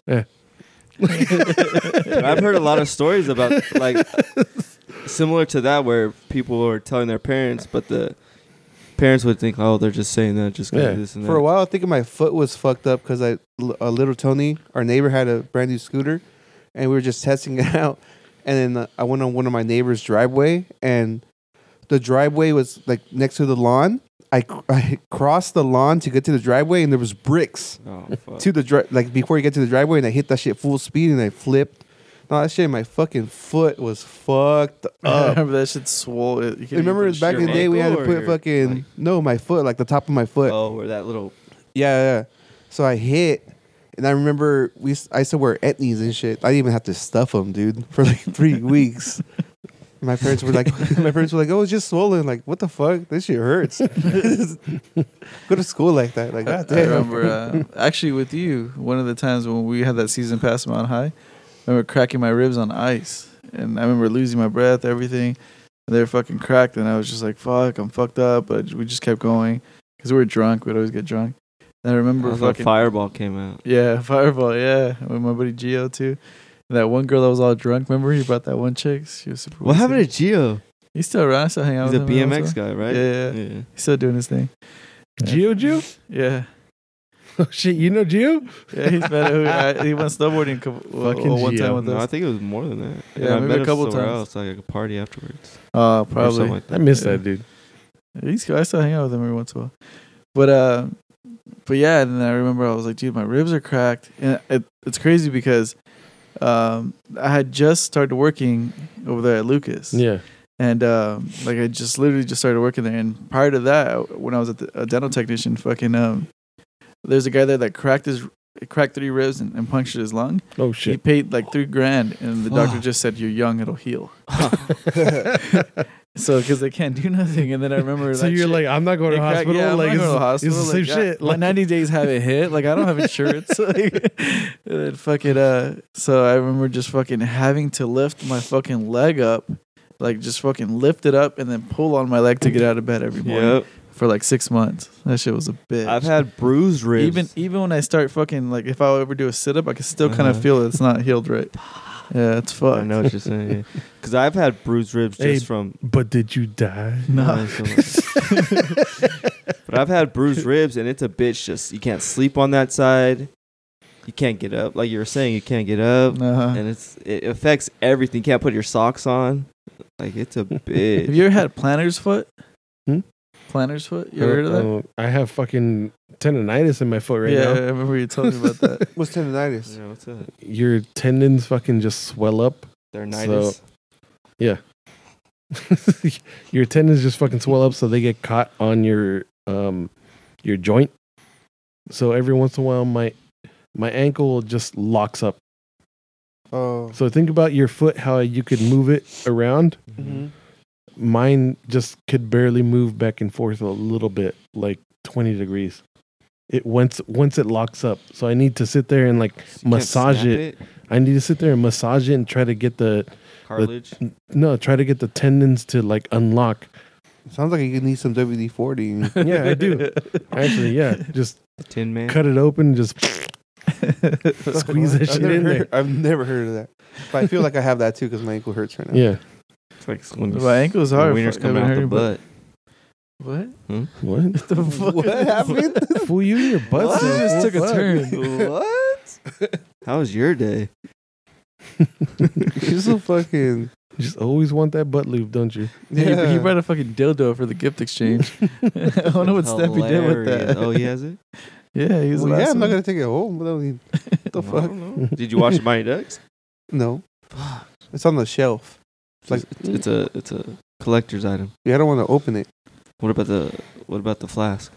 I've heard a lot of stories about like similar to that where people are telling their parents, but the parents would think, oh, they're just saying that just 'cause Yeah. of this and that. For a while, I think my foot was fucked up because little Tony, our neighbor, had a brand new scooter, and we were just testing it out. And then I went on one of my neighbor's driveway, and the driveway was like next to the lawn. I crossed the lawn to get to the driveway, and there was bricks Oh, fuck. to the like before you get to the driveway, and I hit that shit full speed, and I flipped. No, that shit, my fucking foot was fucked I up. remember that shit swole. You couldn't Remember even put back in the shit day, on. we had to Ankle put or your, fucking like- no, my foot, like the top of my foot. Oh, where that little Yeah. So I hit, and I remember I used to wear etnies and shit. I didn't even have to stuff them, dude, for like 3 weeks. My parents were like, oh, it's just swollen. Like, what the fuck? This shit hurts. Go to school like that. Like, God I damn. remember actually with you, one of the times when we had that season pass Mount High, I remember cracking my ribs on ice, and I remember losing my breath, everything. And they were fucking cracked, and I was just like, "Fuck, I'm fucked up." But we just kept going because we were drunk. We'd always get drunk. And I remember when fucking Fireball came out. yeah, Fireball, yeah, with my buddy Gio too. And that one girl that was all drunk. Remember he brought that one chick? She was super. What wasted. happened to Gio? He's still around. I still hang out He's a with him. every BMX once in a while. guy, right? Yeah, yeah. He's still doing his thing. Gio? Yeah. Oh shit, you know Gio? Yeah, he's met. He went snowboarding Fucking one time Gio. with No, I us. think it was more than that. Yeah, And I maybe met a him couple somewhere times. else, like a party afterwards. Oh, Or something probably. like I that. miss Yeah. that dude. I still hang out with him every once in a while. But yeah, and then I remember I was like, dude, my ribs are cracked, and it's crazy because I had just started working over there at Lucas. Yeah. And like I just literally just started working there, and prior to that, when I was a dental technician, fucking there's a guy there that cracked his cracked 3 ribs and punctured his lung. Oh He shit! paid like $3,000, and the doctor just said, "You're young, it'll heal." So, because they can't do nothing, and then I remember. So that you're shit- like, I'm not going to it cracked- hospital. yeah, I'm like not going to the it's hospital. the same Like, shit. My Like 90 days haven't hit. Like I don't have insurance. Like, and then fucking So I remember just fucking having to lift my fucking leg up, like just fucking lift it up and then pull on my leg to get out of bed every morning Yep. for like 6 months. That shit was a bitch. I've had bruised ribs. even when I start fucking like if I ever do a sit up, I can still kind of Uh-huh. feel it's not healed right. Yeah, it's fucked. I know what you're saying. Because I've had bruised ribs just Hey, from. but did you die? No. But I've had bruised ribs, and it's a bitch. Just you can't sleep on that side. You can't get up. Like you were saying, you can't get up, Uh-huh. and it affects everything. You can't put your socks on. Like it's a bitch. Have you ever had planner's foot? Hmm? Planner's foot? You ever heard of that? I have fucking tendonitis in my foot right yeah, now. I remember you told me about that. What's tendonitis? Yeah, what's that? Your tendons fucking just swell up. They're nitis. Your tendons just fucking swell up, so they get caught on your joint. So every once in a while, my ankle just locks up. Oh. So think about your foot, how you could move it around. Mm-hmm. Mine just could barely move back and forth a little bit, like 20 degrees. It once it locks up. So I need to sit there and like You can't massage snap it. I need to sit there and massage it and try to get the Cartilage. tendons to like unlock. Sounds like you need some WD 40. Yeah, I do. Actually, yeah. Just Tin Man. cut it open, just squeeze that shit in there. I've never heard of that. But I feel like I have that too because my ankle hurts right now. Yeah. It's like when My ankle's hard. wiener's Fuck, coming I've out the heard butt. What? What? The fuck? What happened? Fool you in your butt? What? son. It just took a Fuck. turn. What? How was your day? You're so fucking. You just always want that butt lube, don't you? Yeah. He brought a fucking dildo for the gift exchange. I wonder what Steffi did with Hilarious. that. Oh, he has it? Yeah, he was Well, the yeah, last I'm not one. gonna take it home. What the I fuck? don't know. Did you watch Mighty Ducks? No. It's on the shelf. Like it's a collector's item. Yeah, I don't want to open it. What about the flask?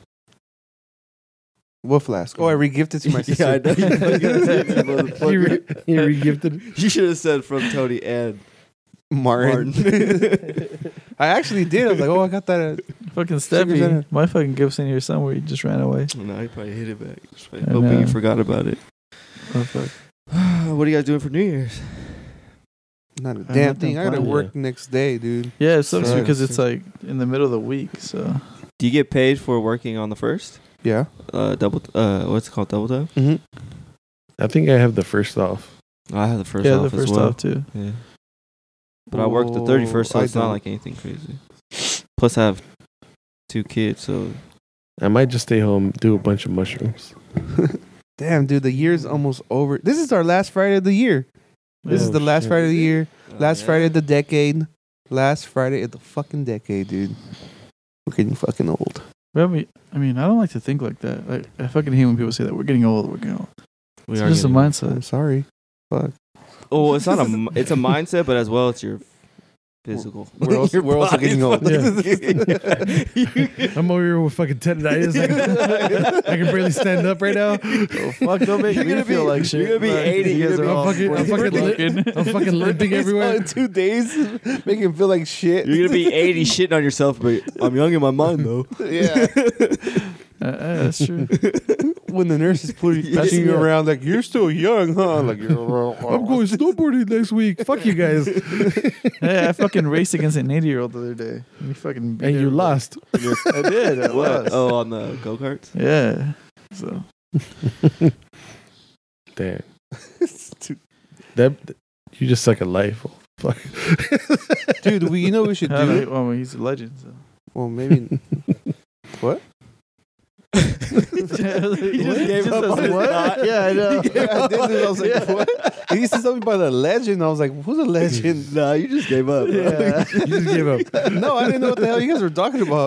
What flask? Oh, I re-gifted to my sister. Yeah, I know. You fucking did, you motherfucker. You re-gifted it? You should have said from Tony and Martin. I actually did. I was like, oh, I got that. Fucking Secret Steffi. Center. My fucking gift's in here somewhere. He just ran away. No, he probably hit it back. Just I hoping know. you forgot about it. Oh, fuck. What are you guys doing for New Year's? Not a I damn have thing. no I gotta plan. work next day, dude. Yeah, it sucks Right. because it's like in the middle of the week. So Do you get paid for working on the first? Yeah. What's it called? Double time? Mm-hmm. I think I have the first off. I have the first yeah, off the first as well. off too. Yeah. But I work the 31st, so I it's not don't. like anything crazy. Plus, I have 2 kids, so I might just stay home, do a bunch of mushrooms. Damn, dude, the year's almost over. This is our last Friday of the year. This is Oh, the last shit. Friday of the year. Last yeah. Friday of the decade. Last Friday of the fucking decade, dude. We're getting fucking old. Well, I mean, I don't like to think like that. Like, I fucking hate when people say that we're getting old. We're getting old. We It's are just a getting- mindset. I'm sorry. Fuck. Oh, it's not it's a mindset, but as well, it's your physical. We're also, Your we're also body's getting old. I'm over here with fucking tendonitis. I can barely stand up right now. Oh, fuck, don't make You're me gonna feel be- like shit. you're gonna be Like, 80, You guys you're are all gonna be- I'm fucking broken. I'm fucking limping everywhere. In 2 days, make him feel like shit. You're gonna be 80 shitting on yourself, but I'm young in my mind though. Yeah. That's true. When the nurse is pushing you around, like, you're still young, huh? Like, I'm going snowboarding next week. Fuck you guys. Hey, I fucking raced against an 80-year-old the other day. You fucking beat And you everybody. lost. I did. I What? lost. Oh, on the go karts. Yeah. So Damn. That you just suck at life. Fuck. Dude, you know what we should I do? don't- well, he's a legend. So. Well, maybe. What? He just gave up on his thought. Yeah, I know. Yeah, I did. I was like, what? He used to tell me about a legend. I was like, who's a legend? Nah, you just gave up. Yeah. You just gave up. No, I didn't know what the hell you guys were talking about.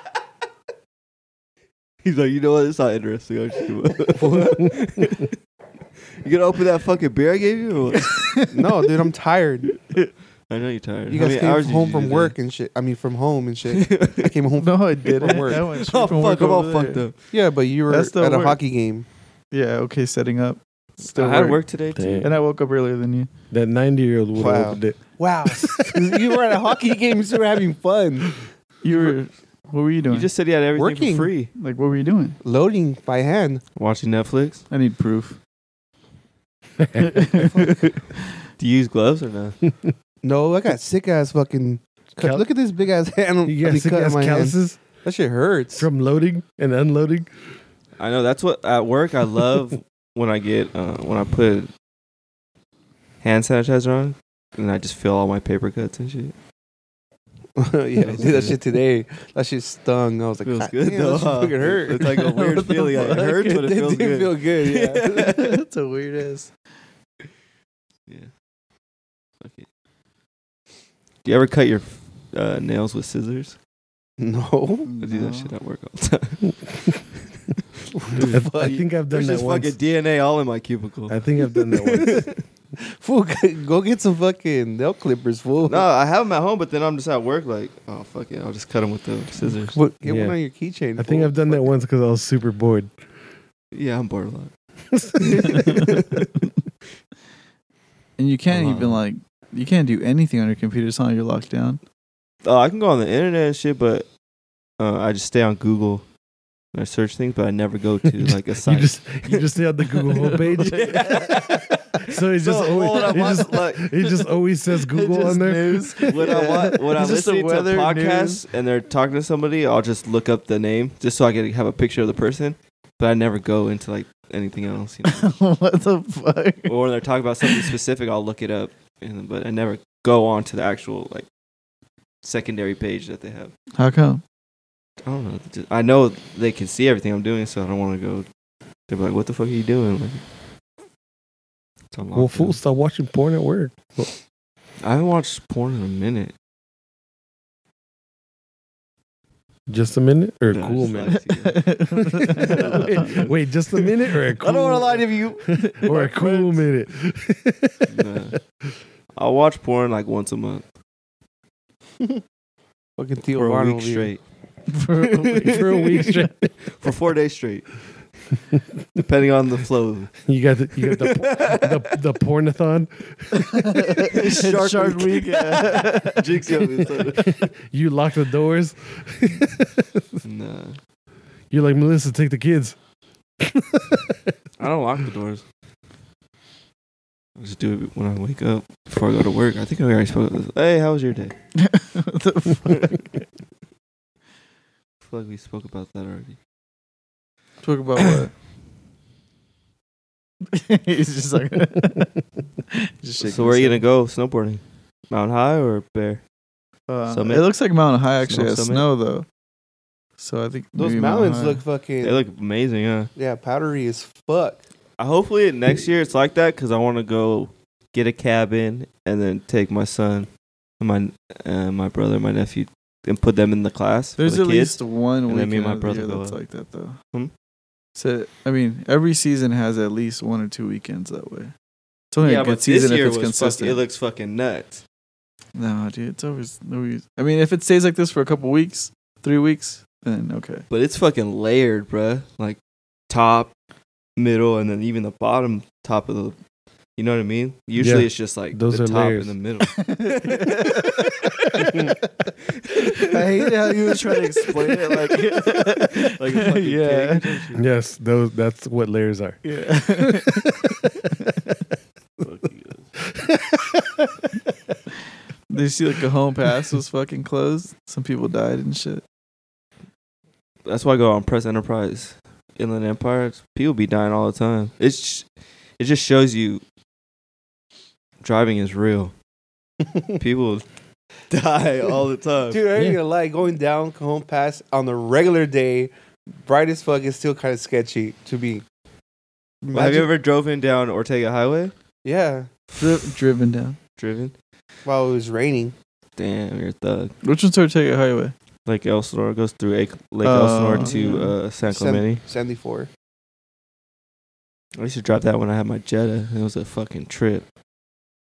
He's like, you know what? It's not interesting. I just give up. You gonna open that fucking beer I gave you? Or what? No, dude, I'm tired. I know you're tired. You How guys many hours came did home you from do work and shit. I mean, from home and shit. I came home. No, I didn't. From work. I went straight Oh from fuck! work I'm all over fucked there. up. Yeah, but you were That's at still a work. hockey game. Yeah, okay, setting up. Still I had work today too. Damn. And I woke up earlier than you. That 90-year-old would Wow. have opened it. Wow. You were at a hockey game, so you were having fun. You were. What were you doing? You just said you had everything Working. for free. like, what were you doing? Loading by hand. Watching Netflix. I need proof. Do you use gloves or not? No, I got sick ass fucking. Cal- Look at this big ass hand. You got cut sick on ass my hand. calluses That shit hurts. from loading and unloading. I know that's what at work I love when I get when I put hand sanitizer on and I just feel all my paper cuts and shit. Yeah, I did that shit today. That shit stung. I was like, Feels God good damn, though. that shit fucking hurt. It's like a weird What the feeling. Like, it fuck? hurts, but it feels did good. feel good. Yeah. That's a weird ass. Yeah. Okay. Do you ever cut your nails with scissors? No. I do that shit at work all the time. I think I've done There's that just once. fucking DNA all in my cubicle. I think I've done that once. Fool, go get some fucking nail clippers, fool. No, I have them at home, but then I'm just at work like, oh, fuck it. I'll just cut them with the scissors. Get Yeah. one on your keychain. I think I've done that once because I was super bored. Yeah, I'm bored a lot. And you can't Hold even on. like. You can't do anything on your computer. It's not like you're locked down. Oh, I can go on the internet and shit, but I just stay on Google and I search things, but I never go to like a You site. just stay on the Google homepage. So it just hold on, always like, it just always says Google on there. when I It's just the listen to weather, podcasts and they're talking to somebody, I'll just look up the name just so I can have a picture of the person. But I never go into like anything else. You know? What the fuck? Or when they're talking about something specific, I'll look it up. But I never go on to the actual like secondary page that they have. How come? I don't know. I know they can see everything I'm doing, so I don't want to go. They're like, "What the fuck are you doing?" Like, it's on Well, lockdown. fool, stop watching porn at work. I haven't watched porn in a minute. Just a minute or a No, I cool just minute? like to- Wait, just a minute or a cool? I don't want to lie to you. Or a cool minute. Nah. I'll watch porn like once a month Fucking Theo for a Varno week over here. straight. For a week straight. For 4 days straight, depending on the flow. You got the pornathon. Shark Week. Yeah. Jinx you. You lock the doors. Nah, You're like, Melissa, take the kids. I don't lock the doors. I just do it when I wake up before I go to work. I think I already spoke about this. Hey, how was your day? What the fuck? I feel like we spoke about that already. Talk about what? He's just like. just shaking So where are his you head. gonna go snowboarding? Mount High or Bear? It looks like Mountain High actually Snow has Summit? snow though. So I think Those maybe Mount mountains High. look fucking. They look amazing, huh? yeah, powdery as fuck. Hopefully next year it's like that because I want to go get a cabin and then take my son, and my brother, my nephew, and put them in the class. There's for at the kids. least one and then weekend me and my of the brother year go that's up. like that though. Hmm? So I mean, every season has at least 1 or 2 weekends that way. It's only Yeah, a good but season this year if it's was consistent. it looks fucking nuts. No, dude, it's always. I mean, if it stays like this for a couple weeks, 3 weeks, then okay. But it's fucking layered, bruh. Like top, middle, and then even the bottom top of the. You know what I mean? Usually Yeah. it's just like Those the are top layers. and the middle. I hate how you were trying to explain it like Like a fucking yeah. cake. Yes, that's what layers are. Yeah. Fuck you guys. Did you see like a home pass was fucking closed? Some people died and shit. That's why I go on Press Enterprise, Inland Empire. People be dying all the time. It just shows you driving is real. People die all the time. Dude, I ain't Yeah. gonna lie. Going down Cajon Pass on the regular day, bright as fuck, is still kind of sketchy to be. Well, have you ever driven down Ortega Highway? Yeah, Driven down. Driven? while it was raining. Damn, you're a thug. Which one's Ortega Highway? Lake Elsinore goes through Lake Oh, Elsinore to yeah. San Clemente. 74. I used to drive that when I had my Jetta. It was a fucking trip.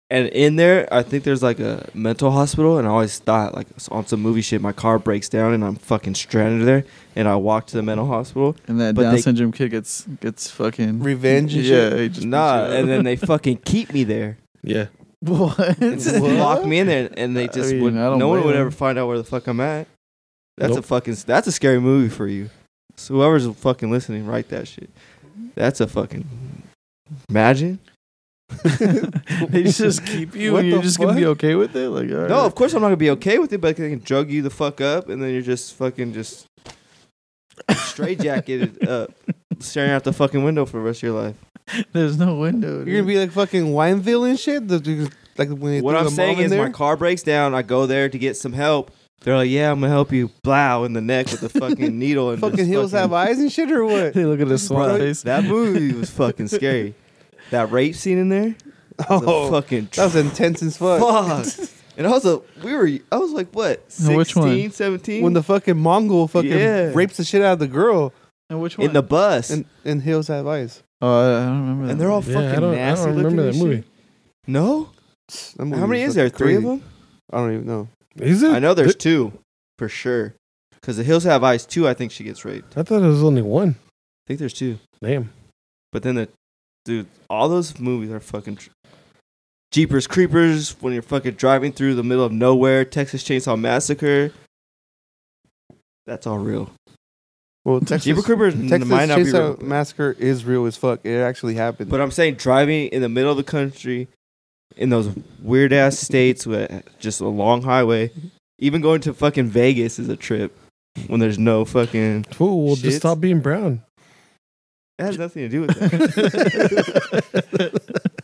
And in there, I think there's like a mental hospital, and I always thought like on some movie shit, my car breaks down and I'm fucking stranded there, and I walk to the mental hospital. And that But Down they- syndrome kid gets fucking Revenge and yeah. shit. He just Nah, beats you and up. then they fucking keep me there. Yeah. What? And just lock me in there, and they just I mean, would. I don't No one blame would them. ever find out where the fuck I'm at. Nope. That's a scary movie for you. So whoever's fucking listening, write that shit. That's a fucking. Imagine. They just keep you, What and you're the just gonna be fuck? okay with it. Like, all right. No, of course I'm not gonna be okay with it, but they can drug you the fuck up, and then you're just fucking just straight jacketed up, staring out the fucking window for the rest of your life. There's no window. You're gonna be like fucking Wineville and shit. Like when they What threw I'm the saying mom in is, there? my car breaks down. I go there to get some help. They're like, "Yeah, I'm gonna help you." Blow in the neck with the fucking needle and fucking just hills have eyes and shit or what? They look at his swamp Bro, face. that movie was fucking scary. That rape scene in there, was a Oh, fucking that was intense as fuck. fuck. And I was like, what? No, which one? 16, 17? When the fucking Mongol fucking Yeah. rapes the shit out of the girl And which one? in the bus, and hills have eyes. Oh, I don't remember. That and they're all movie. Yeah, fucking I don't nasty looking remember and that shit. movie. No, That movie how many was is there? fucking 3 of crazy. them? I don't even know. Is it? I know there's 2 for sure. Because the Hills Have Eyes 2, I think she gets raped. I thought it was only one. I think there's 2. Damn. But then dude, all those movies are fucking Jeepers Creepers when you're fucking driving through the middle of nowhere, Texas Chainsaw Massacre. That's all real. Well, Texas Jeepers Creepers Texas might not be Chainsaw real. Massacre is real as fuck. It actually happened. But I'm saying driving in the middle of the country in those weird ass states with just a long highway, even going to fucking Vegas is a trip when there's no fucking. Fool, we'll Shits. just stop being brown. It has nothing to do with that.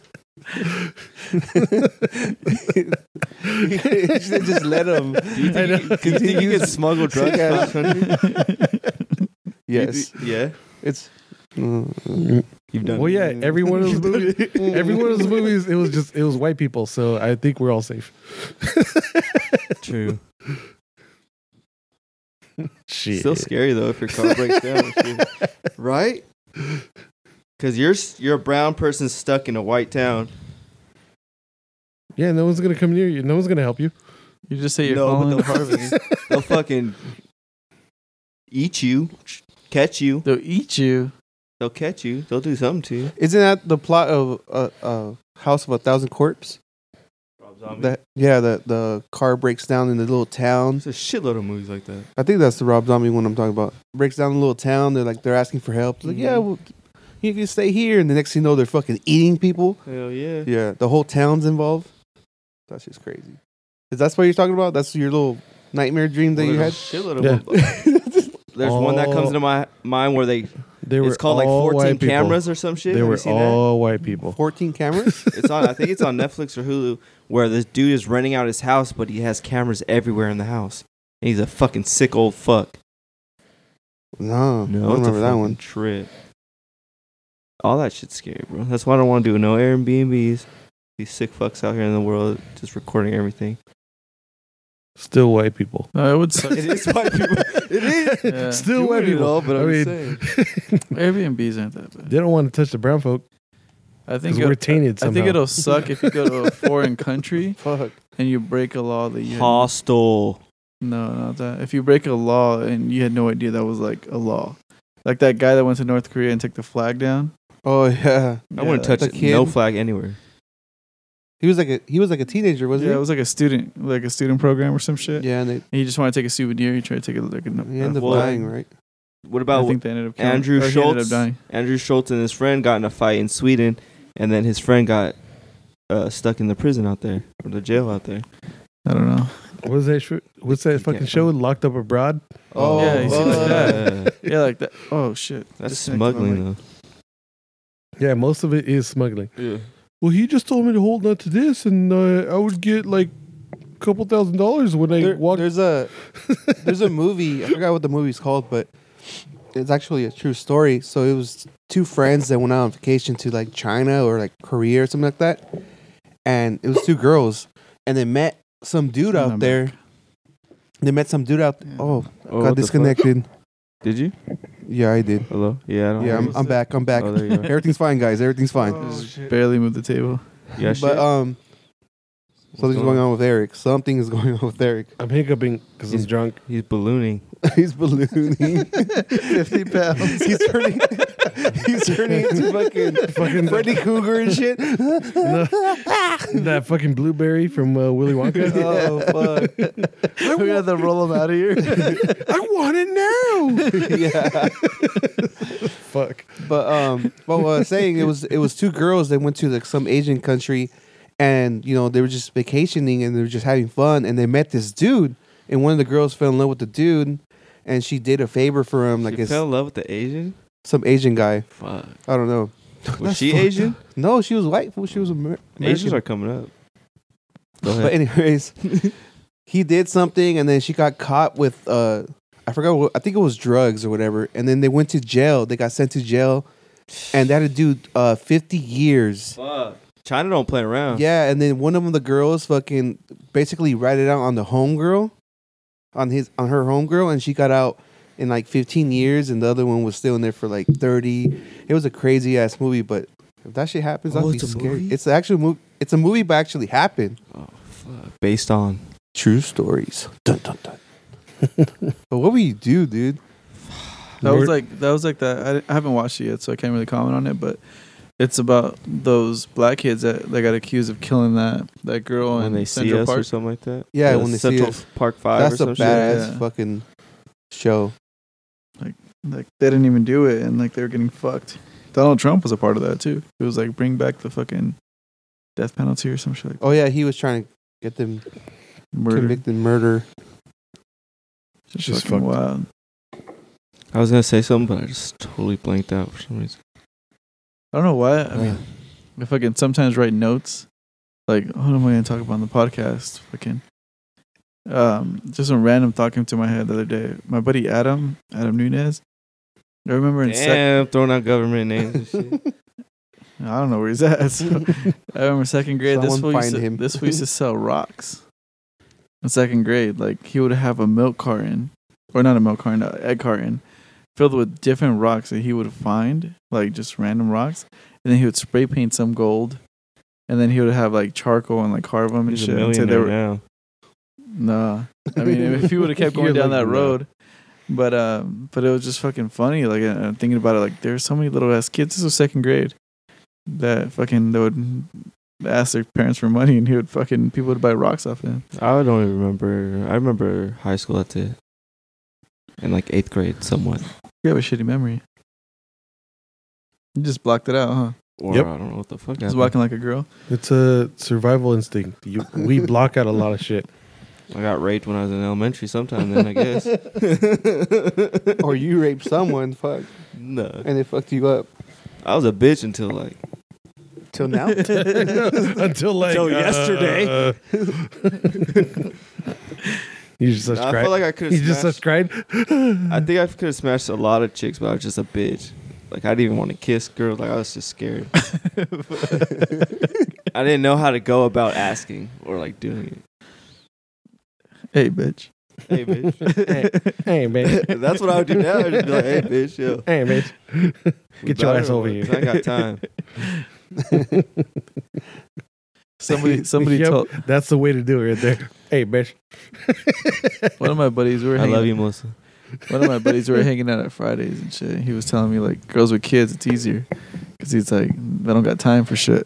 Just let them. Do you think you can smuggle drugs across the country? Yes, Yeah. it's. You've done Well, yeah, it. every one of those movies, every one of those movies, it was white people. So I think we're all safe. True. Shit. Still scary though if your car breaks down. and shit. Right? Because you're a brown person stuck in a white town. Yeah, no one's gonna come near you. No one's gonna help you. You just say you're No, but following they'll the harvest. They'll fucking eat you, catch you. They'll eat you. They'll catch you. They'll do something to you. Isn't that the plot of House of a Thousand Corpse? That the car breaks down in the little town. There's a shitload of movies like that. I think that's the Rob Zombie one I'm talking about. Breaks down in a little town. They're asking for help. They're like, yeah, well, you can stay here. And the next thing you know, they're fucking eating people. Hell yeah. Yeah, the whole town's involved. That's just crazy. Is that what you're talking about? That's your little nightmare dream that Well, you had? there's a shitload of Yeah. them. There's one that comes into my mind where They were it's called like all 14 white people. cameras or some shit. They Have were you seen all white people. 14 cameras? that? It's on. I think it's on Netflix or Hulu, where this dude is renting out his house, but he has cameras everywhere in the house, and he's a fucking sick old fuck. No, I don't it's a remember that fucking one. Trip. All that shit's scary, bro. That's why I don't want to do no Airbnbs. These sick fucks out here in the world just recording everything. Still white people. No, it would suck. It is white people. It is. Yeah. Still white Doing it people. all, but I I'm mean, saying. Airbnbs aren't that bad. they don't want to touch the brown folk I think because we're tainted I somehow. think it'll suck if you go to a foreign country Fuck. and you break a law that you had Hostile. no, not that. If you break a law and you had no idea that was like a law, like that guy that went to North Korea and took the flag down. Oh, yeah. I wouldn't touch the it. No kid. flag anywhere. He was like a teenager, wasn't Yeah, he? it was like a student program or some shit. Yeah, and And he just wanted to take a souvenir. He tried to take a he ended up well, dying, right? What I about think they ended up killing Andrew or he ended up Schultz? dying. Andrew Schultz and his friend got in a fight in Sweden, and then his friend got stuck in the prison out there, or the jail out there. I don't know. What's that fucking can't show? find- Locked Up Abroad? Oh, yeah, you see like that. Yeah. Yeah, like that. Oh shit, That's Disconnected my smuggling, mic. though. Yeah, most of it is smuggling. Yeah. Well, he just told me to hold on to this, and I would get like a couple $1,000s when I walk. There's a movie. I forgot what the movie's called, but it's actually a true story. So it was two friends that went out on vacation to like China or like Korea or something like that, and it was two girls, and they met some dude I'm out there. back. They met some dude out. Yeah. Oh, Oh, got what the disconnected. fuck? Did you? Yeah, I did. Hello? Yeah, I don't Yeah, hear you. I'm back. I'm back. Oh, there you are. Everything's fine, guys. Everything's fine. Just barely moved the table. Yeah, But Something's going on with Eric. Something is going on with Eric. I'm hiccuping because I'm drunk. He's ballooning. He's ballooning. 50 pounds. he's turning into fucking Freddy Krueger and shit. That fucking blueberry from Willy Wonka. Oh fuck! We got to roll him out of here. I want it now. Yeah. Fuck. But what I was saying, it was two girls that went to like some Asian country, and you know they were just vacationing and they were just having fun, and they met this dude, and one of the girls fell in love with the dude, and she did a favor for him, like She fell in love with the Asian? some Asian guy. Fuck. I don't know. Was she Asian? No, she was white. She was American. Asians are coming up. Go ahead. But anyways, he did something, and then she got caught with I forgot what, I think it was drugs or whatever, and then they went to jail. They got sent to jail, and they had to do 50 years. Fuck. China don't play around. Yeah, and then one of them, the girls, fucking basically ratted out on the homegirl, on her homegirl, and she got out in like 15 years, and the other one was still in there for like 30. It was a crazy ass movie, but if that shit happens, I'd be it's a scared. movie? It's an actual movie. It's a movie, but actually happened. Oh, fuck. Based on. True stories. Dun dun dun. But what would you do, dude? That was like that. I haven't watched it yet, so I can't really comment on it. But it's about those black kids that got accused of killing that girl When in they see Central us Park. or something like that. Yeah, when they see Central us. Park 5 That's or a some shit. badass Yeah. fucking show. Like they didn't even do it, and like they were getting fucked. Donald Trump was a part of that too. It was like bring back the fucking death penalty or some shit. Like Oh yeah, he was trying to get them murder. convicted murder. It's Just just fucking fucked. wild. I was going to say something, but I just totally blanked out for some reason. I don't know why. I mean, if I can sometimes write notes, like what am I going to talk about on the podcast? Fucking, just some random thought came to my head the other day. My buddy Adam Nunez. I remember in Damn, throwing out government names and shit. I don't know where he's at. So I remember second grade. Someone This fool used to sell rocks. In second grade, like he would have a milk carton, or not a milk carton, an egg carton, filled with different rocks that he would find, like just random rocks, and then he would spray paint some gold, and then he would have like charcoal and like carve them and He's a shit. until they millionaire were, now. Nah, I mean if he would have kept going You're down like, that nah. road, but it was just fucking funny. Like I'm thinking about it, like there's so many little ass kids. This was second grade that would ask their parents for money, and people would buy rocks off him. I don't even remember. I remember high school, that's it. And like 8th grade, somewhat. You have a shitty memory. You just blocked it out, huh? Or Yep. I don't know what the fuck Just happened. walking like a girl. It's a survival instinct. We block out a lot of shit. I got raped when I was in elementary sometime then, I guess. Or you raped someone, fuck, No. and they fucked you up. I was a bitch until like Till now? Until like Till yesterday. You just I subscribed. felt like I could You have just smashed. subscribed. I think I could have smashed a lot of chicks, but I was just a bitch. Like I didn't even want to kiss girls. Like I was just scared. I didn't know how to go about asking or like doing it. Hey, bitch. Hey, bitch. Hey man. That's what I would do now. I'd just be like, hey, bitch, yo. Hey bitch. We Get your better ass over or what? here. 'Cause I ain't got time. Somebody Yep, told that's the way to do it right there. Hey bitch. one of my buddies. I love you, Melissa. One of my buddies. We were hanging out at Fridays and shit. He was telling me like girls with kids, it's easier because he's like they don't got time for shit.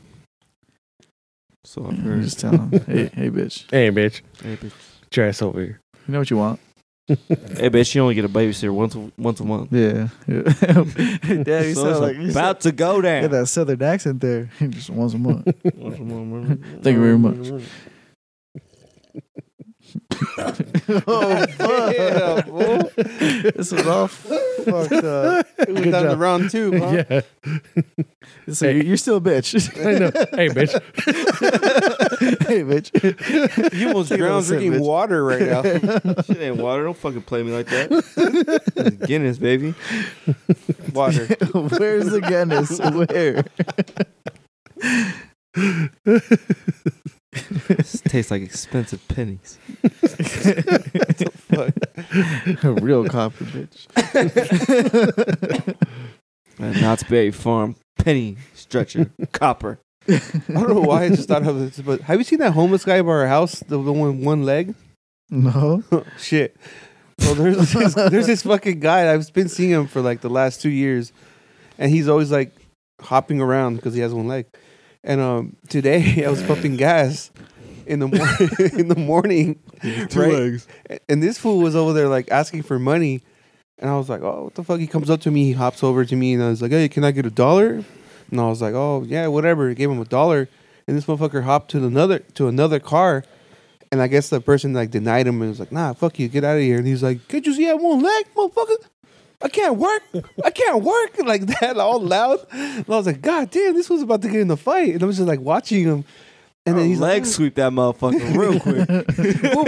So I've You heard. just tell him, hey, bitch. Hey bitch. Hey, bitch. Get your ass over here. You know what you want? Hey, bitch, you only get a babysitter once a month. Yeah. Dad, you So sound it's like you about to go got down. that southern accent there. Just once a month. Once a month. Thank you very much. Oh fuck! Yeah, fool. This was all fucked up. We went down to round 2, huh? Yeah. So you're still a bitch. I know. Hey bitch. Hey, bitch. You almost Take a drowned sip, drinking bitch. water right now. Shit ain't water. Don't fucking play me like that. It's Guinness, baby. Water. Where's the Guinness? Where? This tastes like expensive pennies. A real copper, bitch. Knott's Berry Farm penny stretcher copper. I don't know why I just thought of this, but have you seen that homeless guy by our house, the one with one leg? No. Shit. Well, there's this fucking guy. I've been seeing him for like the last 2 years, and he's always like hopping around because he has one leg. And today I was pumping gas in the in the morning, Two legs. and this fool was over there like asking for money, and I was like, "Oh, what the fuck?" He comes up to me, he hops over to me, and I was like, "Hey, can I get $1?" And I was like, "Oh yeah, whatever." I gave him $1, and this motherfucker hopped to another car. And I guess the person like denied him and was like, "Nah, fuck you, get out of here." And he's like, "Can't you see I have one leg, motherfucker? I can't work. I can't work," like that, all loud. And I was like, "God damn, this was about to get in the fight." And I was just like watching him. And then he's leg like, sweep that motherfucker real quick. well,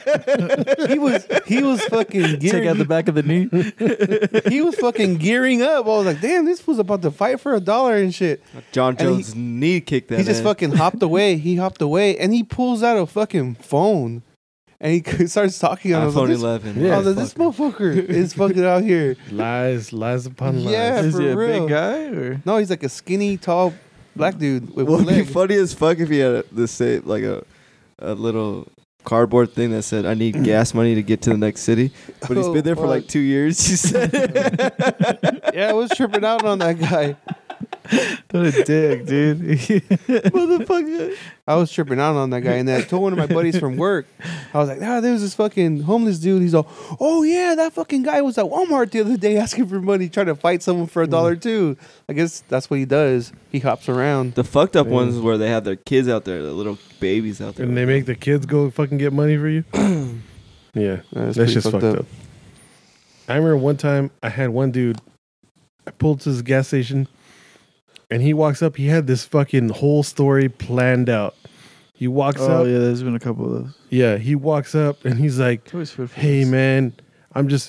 but he was fucking Take out gearing. the back of the knee. He was fucking gearing up. I was like, "Damn, this was about to fight for $1 and shit." John And Jones knee kicked that. He just in. fucking hopped away. He hopped away, and he pulls out a fucking phone, and he starts talking on iPhone this. 11. Yeah. I was like, "This motherfucker is fucking out here." Lies upon lies. Yeah. Is for he a real. big guy or? No, he's like a skinny, tall black dude with Would one be leg. funny as fuck if he had the same like a little cardboard thing that said, "I need gas money to get to the next city," but he's Oh, been there for like fuck. 2 years. He said, Yeah, I was tripping out on that guy. What a dick, dude. "Motherfucker." I was tripping out on that guy, and then I told one of my buddies from work. I was like, there's this fucking homeless dude. He's all, "Oh yeah, that fucking guy was at Walmart the other day asking for money, trying to fight someone for $1 too." I guess that's what he does. He hops around. The fucked up Yeah. ones where they have their kids out there, the little babies out there, And they make the kids go fucking get money for you. Yeah, That's that's pretty just fucked fucked up. up. I remember one time I had one dude. I pulled to his gas station, and he walks up. He had this fucking whole story planned out. He walks Oh up. yeah, there's been a couple of those. Yeah, he walks up and he's like, It's always food for "Hey us. man, I'm just,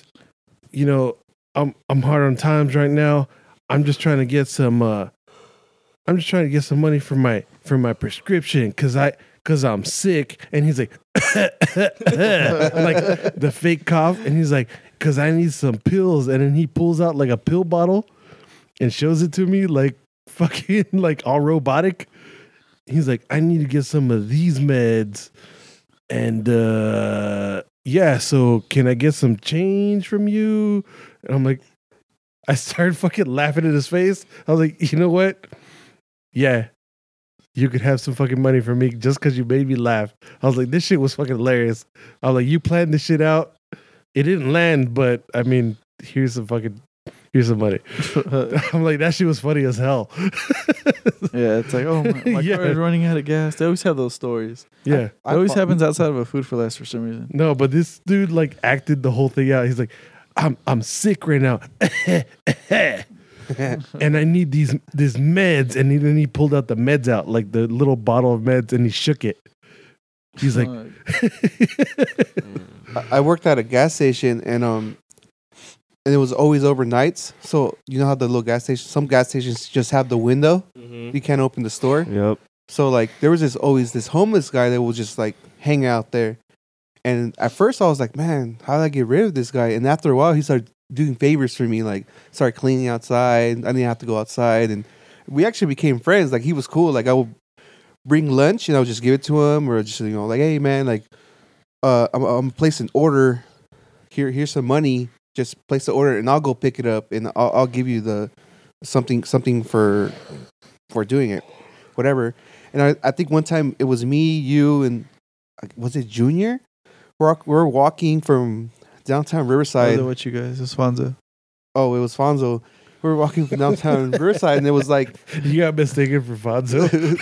I'm hard on times right now. I'm just trying to get some money for my prescription cuz I'm sick." And he's like like the fake cough, and he's like, "Cuz I need some pills." And then he pulls out like a pill bottle and shows it to me like fucking like all robotic. He's like, "I need to get some of these meds." And yeah, so can I get some change from you? And I'm like, I started fucking laughing in his face. I was like, "You know what? Yeah, you could have some fucking money from me just because you made me laugh." I was like, this shit was fucking hilarious. I was like, "You planned this shit out. It didn't land, but I mean, here's some money." I'm like, that shit was funny as hell. Yeah, it's like, oh, my Yeah. car is running out of gas. They always have those stories. Yeah. It always fought- happens outside of a Food for Less for some reason. No, but this dude like acted the whole thing out. He's like, I'm sick right now. And I need these meds. And then he pulled out the meds out, like the little bottle of meds, and he shook it. He's like, I worked at a gas station, and it was always overnights. So you know how the little gas station, some gas stations just have the window. You can't open the store. Yep. So like there was always this homeless guy that would just like hang out there. And at first I was like, "Man, how did I get rid of this guy?" And after a while he started doing favors for me, like started cleaning outside. I didn't have to go outside, and we actually became friends. Like he was cool. Like I would bring lunch and I would just give it to him, or just like, "Hey man, like I'm placing an order. Here's some money. Just place the order and I'll go pick it up, and I'll give you the something for doing it, whatever." And I think one time it was me, you, and was it Junior? We're walking from downtown Riverside. What you guys? It's Fonzo. Oh, it was Fonzo. We were walking from downtown Riverside, and it was like you got mistaken for Fonzo.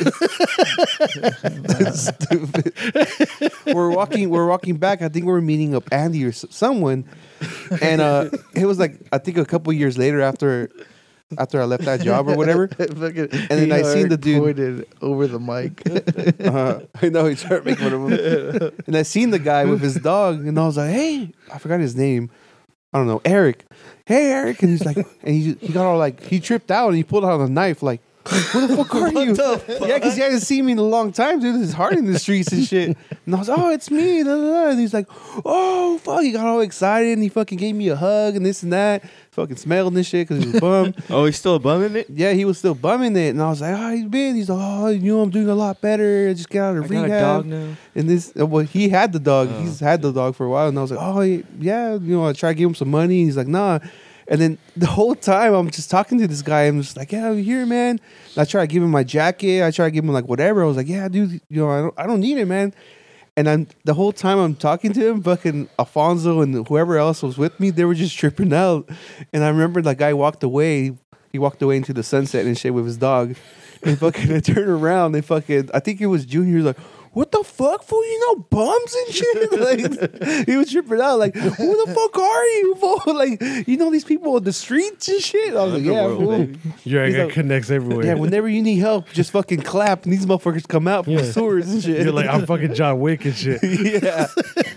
stupid. We're walking back. I think we were meeting up Andy or someone, and it was like I think a couple years later after I left that job or whatever. And then I seen the dude pointed over the mic. I know he started making fun of him, and I seen the guy with his dog, and I was like, "Hey," I forgot his name. I don't know, Eric. "Hey, Eric," and he's like, and he got all like he tripped out and he pulled out a knife like. Where the fuck are you? Yeah, because he hadn't seen me in a long time, dude. It's hard in the streets and shit. And I was, oh, it's me. Da, da, da. And he's like, oh, fuck. He got all excited and he fucking gave me a hug and this and that. Fucking smelling this shit because he was bummed. Oh, he's still bumming it? Yeah, he was still bumming it. And I was like, how you been? He's like, oh, I'm doing a lot better. I just got out of I rehab. got a dog now. And this, well, he had the dog. Oh. He's had the dog for a while. And I was like, oh, yeah, I tried to give him some money. And he's like, nah. And then the whole time I'm just talking to this guy. I'm just like, yeah, I'm here, man. And I try to give him my jacket. I try to give him like whatever. I was like, yeah, dude, I don't need it, man. And the whole time I'm talking to him, fucking Alfonso and whoever else was with me, they were just tripping out. And I remember that guy walked away. He walked away into the sunset and shit with his dog. And fucking I turned around. I think it was Junior. He was like, what the fuck, fool? Bums and shit? Like, he was tripping out. Like, who the fuck are you, fool? Like, these people on the streets and shit? I was like, yeah, Underworld, fool. baby. Your He's guy like- connects everywhere. Yeah, whenever you need help, just fucking clap and these motherfuckers come out from the Yeah. sewers and shit. You're like, I'm fucking John Wick and shit. yeah.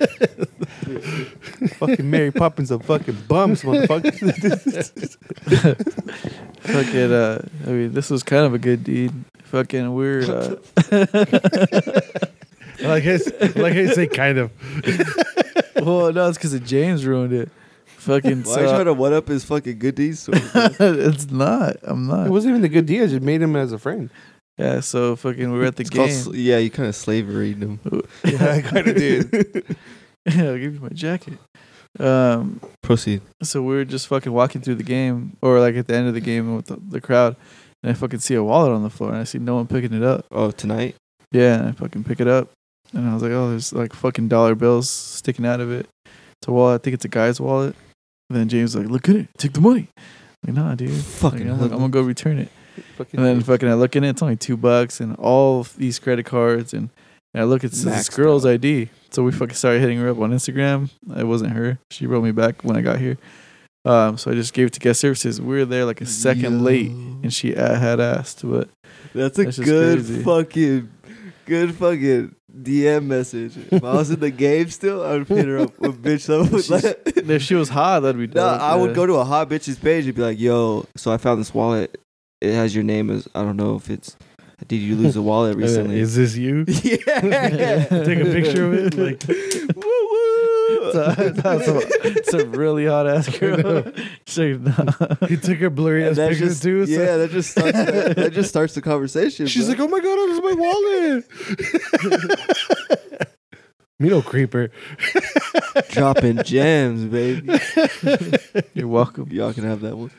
Fucking Mary Poppins of fucking bums, motherfucker. Fucking, this was kind of a good deed. Fucking, we're, like I say, kind of. well, no, it's because of James ruined it. Fucking, Why are you trying to one up his fucking good deeds? story, bro? it's not. I'm It not. wasn't even a good deal. I just made him as a friend. Yeah, so fucking, we were at the It's called game. yeah, you kind of slaveried him. Yeah, I kind of did. Yeah, I'll give you my jacket. Proceed. So we were just fucking walking through the game, or like at the end of the game with the crowd, and I fucking see a wallet on the floor, and I see no one picking it up. Oh, tonight? Yeah, and I fucking pick it up, and I was like, oh, there's like fucking dollar bills sticking out of it. It's a wallet. I think it's a guy's wallet. And then James was like, look at it, take the money. I'm like, nah, dude. Fucking Like, I'm gonna go return it. Fucking And then fucking I look in it, it's only $2, and all of these credit cards, and I look at this Maxed girl's out. ID. So we fucking started hitting her up on Instagram. It wasn't her. She wrote me back when I got here. So I just gave it to guest services. We were there like a second late, and she had asked, but That's a That's just good crazy. fucking DM message. If I was in the game still, I would hit her up with bitch. if she was hot, that'd be No, dope. I would yeah. go to a hot bitch's page and be like, yo, so I found this wallet. It has your name as, I don't know if it's, did you lose a wallet recently? Is this you? Yeah. Take a picture of it. Like, Woo woo. It's a really hot ass girl. She's like, nah. he took her blurry And ass that pictures just, too. so- yeah, that just starts the conversation. She's bro. like, oh my god, I lost my wallet. Me no creeper. dropping gems, baby. You're welcome. Y'all can have that one.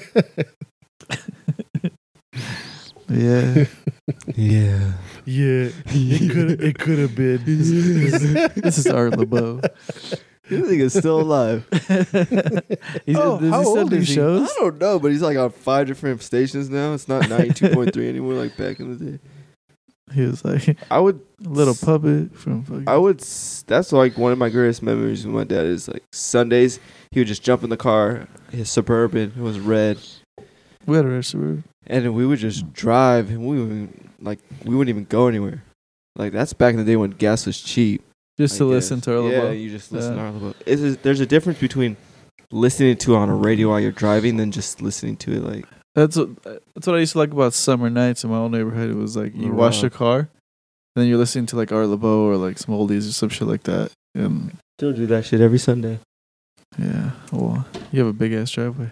Yeah. Yeah. Yeah, it could have been. This is Art LeBeau. This nigga's still alive. Oh, Does how he still old do is he? I shows? don't know, but he's like on 5 different stations now. It's not 92.3 anymore like back in the day. He was like a I would little puppet from fucking. that's like one of my greatest memories with my dad is like Sundays he would just jump in the car, his Suburban, it was red, We had a restaurant. and then we would just drive and we wouldn't even go anywhere. Like that's back in the day when gas was cheap. Just I to guess. listen to Art Yeah, LeBeau. you just listen Yeah. to Art LeBeau. There's a difference between listening to it on a radio while you're driving than just listening to it like That's what I used to like about summer nights in my old neighborhood. It was like you wash the car, and then you're listening to like Art LeBeau or like some oldies or some shit like that. And still do that shit every Sunday. yeah, well, you have a big ass driveway.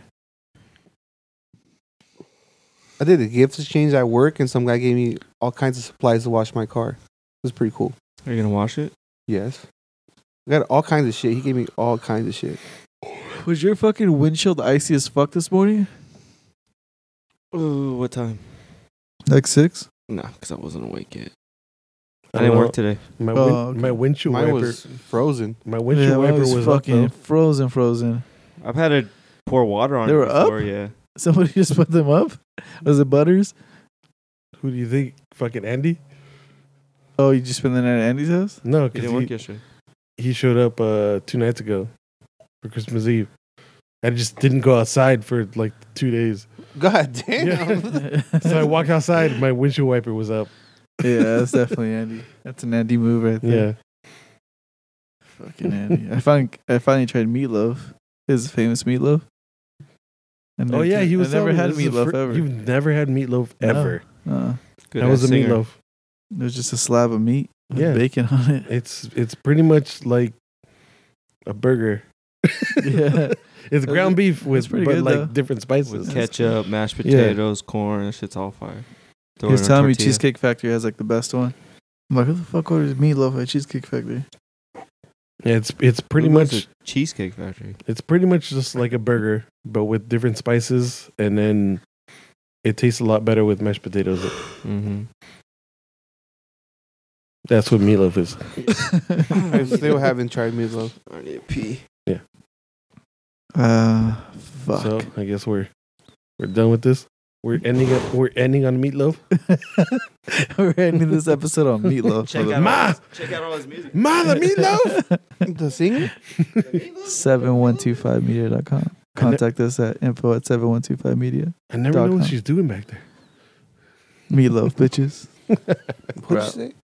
I did a gift exchange at work, and some guy gave me all kinds of supplies to wash my car. It was pretty cool. Are you gonna wash it? Yes. I got all kinds of shit. He gave me all kinds of shit. Was your fucking windshield icy as fuck this morning? Ooh, what time? Like 6? Nah, because I wasn't awake yet. I I didn't don't work know. today. My Okay. my windshield Mine wiper. was frozen. My windshield mine wiper was up, fucking though. frozen. I've had to pour water on They it were before, up? yeah. Somebody just put them up? Was it Butters? Who do you think? Fucking Andy? Oh, you just spent the night at Andy's house? No, You because didn't work yesterday. he showed up 2 nights ago for Christmas Eve. I just didn't go outside for like 2 days. God damn. Yeah. So I walked outside, my windshield wiper was up. Yeah, that's definitely Andy. That's an Andy move right there. Yeah. Fucking Andy. I finally tried meatloaf. His famous meatloaf. And Oh yeah, he was. I never telling me had this is the meatloaf fir- ever. You've never had meatloaf No. ever. Good That was ass a singer. meatloaf. It was just a slab of meat with Yeah. bacon on it. It's pretty much like a burger. Yeah. It's ground beef with pretty but good, like though. different spices. With ketchup, mashed Yeah. potatoes, corn. That shit's all fire. Throw He it was in a telling me tortilla. Cheesecake Factory has like the best one. I'm like, who the fuck orders meatloaf at Cheesecake Factory? Yeah, it's pretty Who goes much to Cheesecake Factory. it's pretty much just like a burger, but with different spices, and then it tastes a lot better with mashed potatoes. Mm-hmm. That's what meatloaf is. I still haven't tried meatloaf. I need to pee. Fuck. So I guess we're done with this. We're ending on meatloaf. We're ending this episode on meatloaf. Check out, check out all his music. Mother meatloaf. The singer? 7125media.com. Contact us at info@7125media. I never know what .com. she's doing back there. Meatloaf, bitches. What'd you say?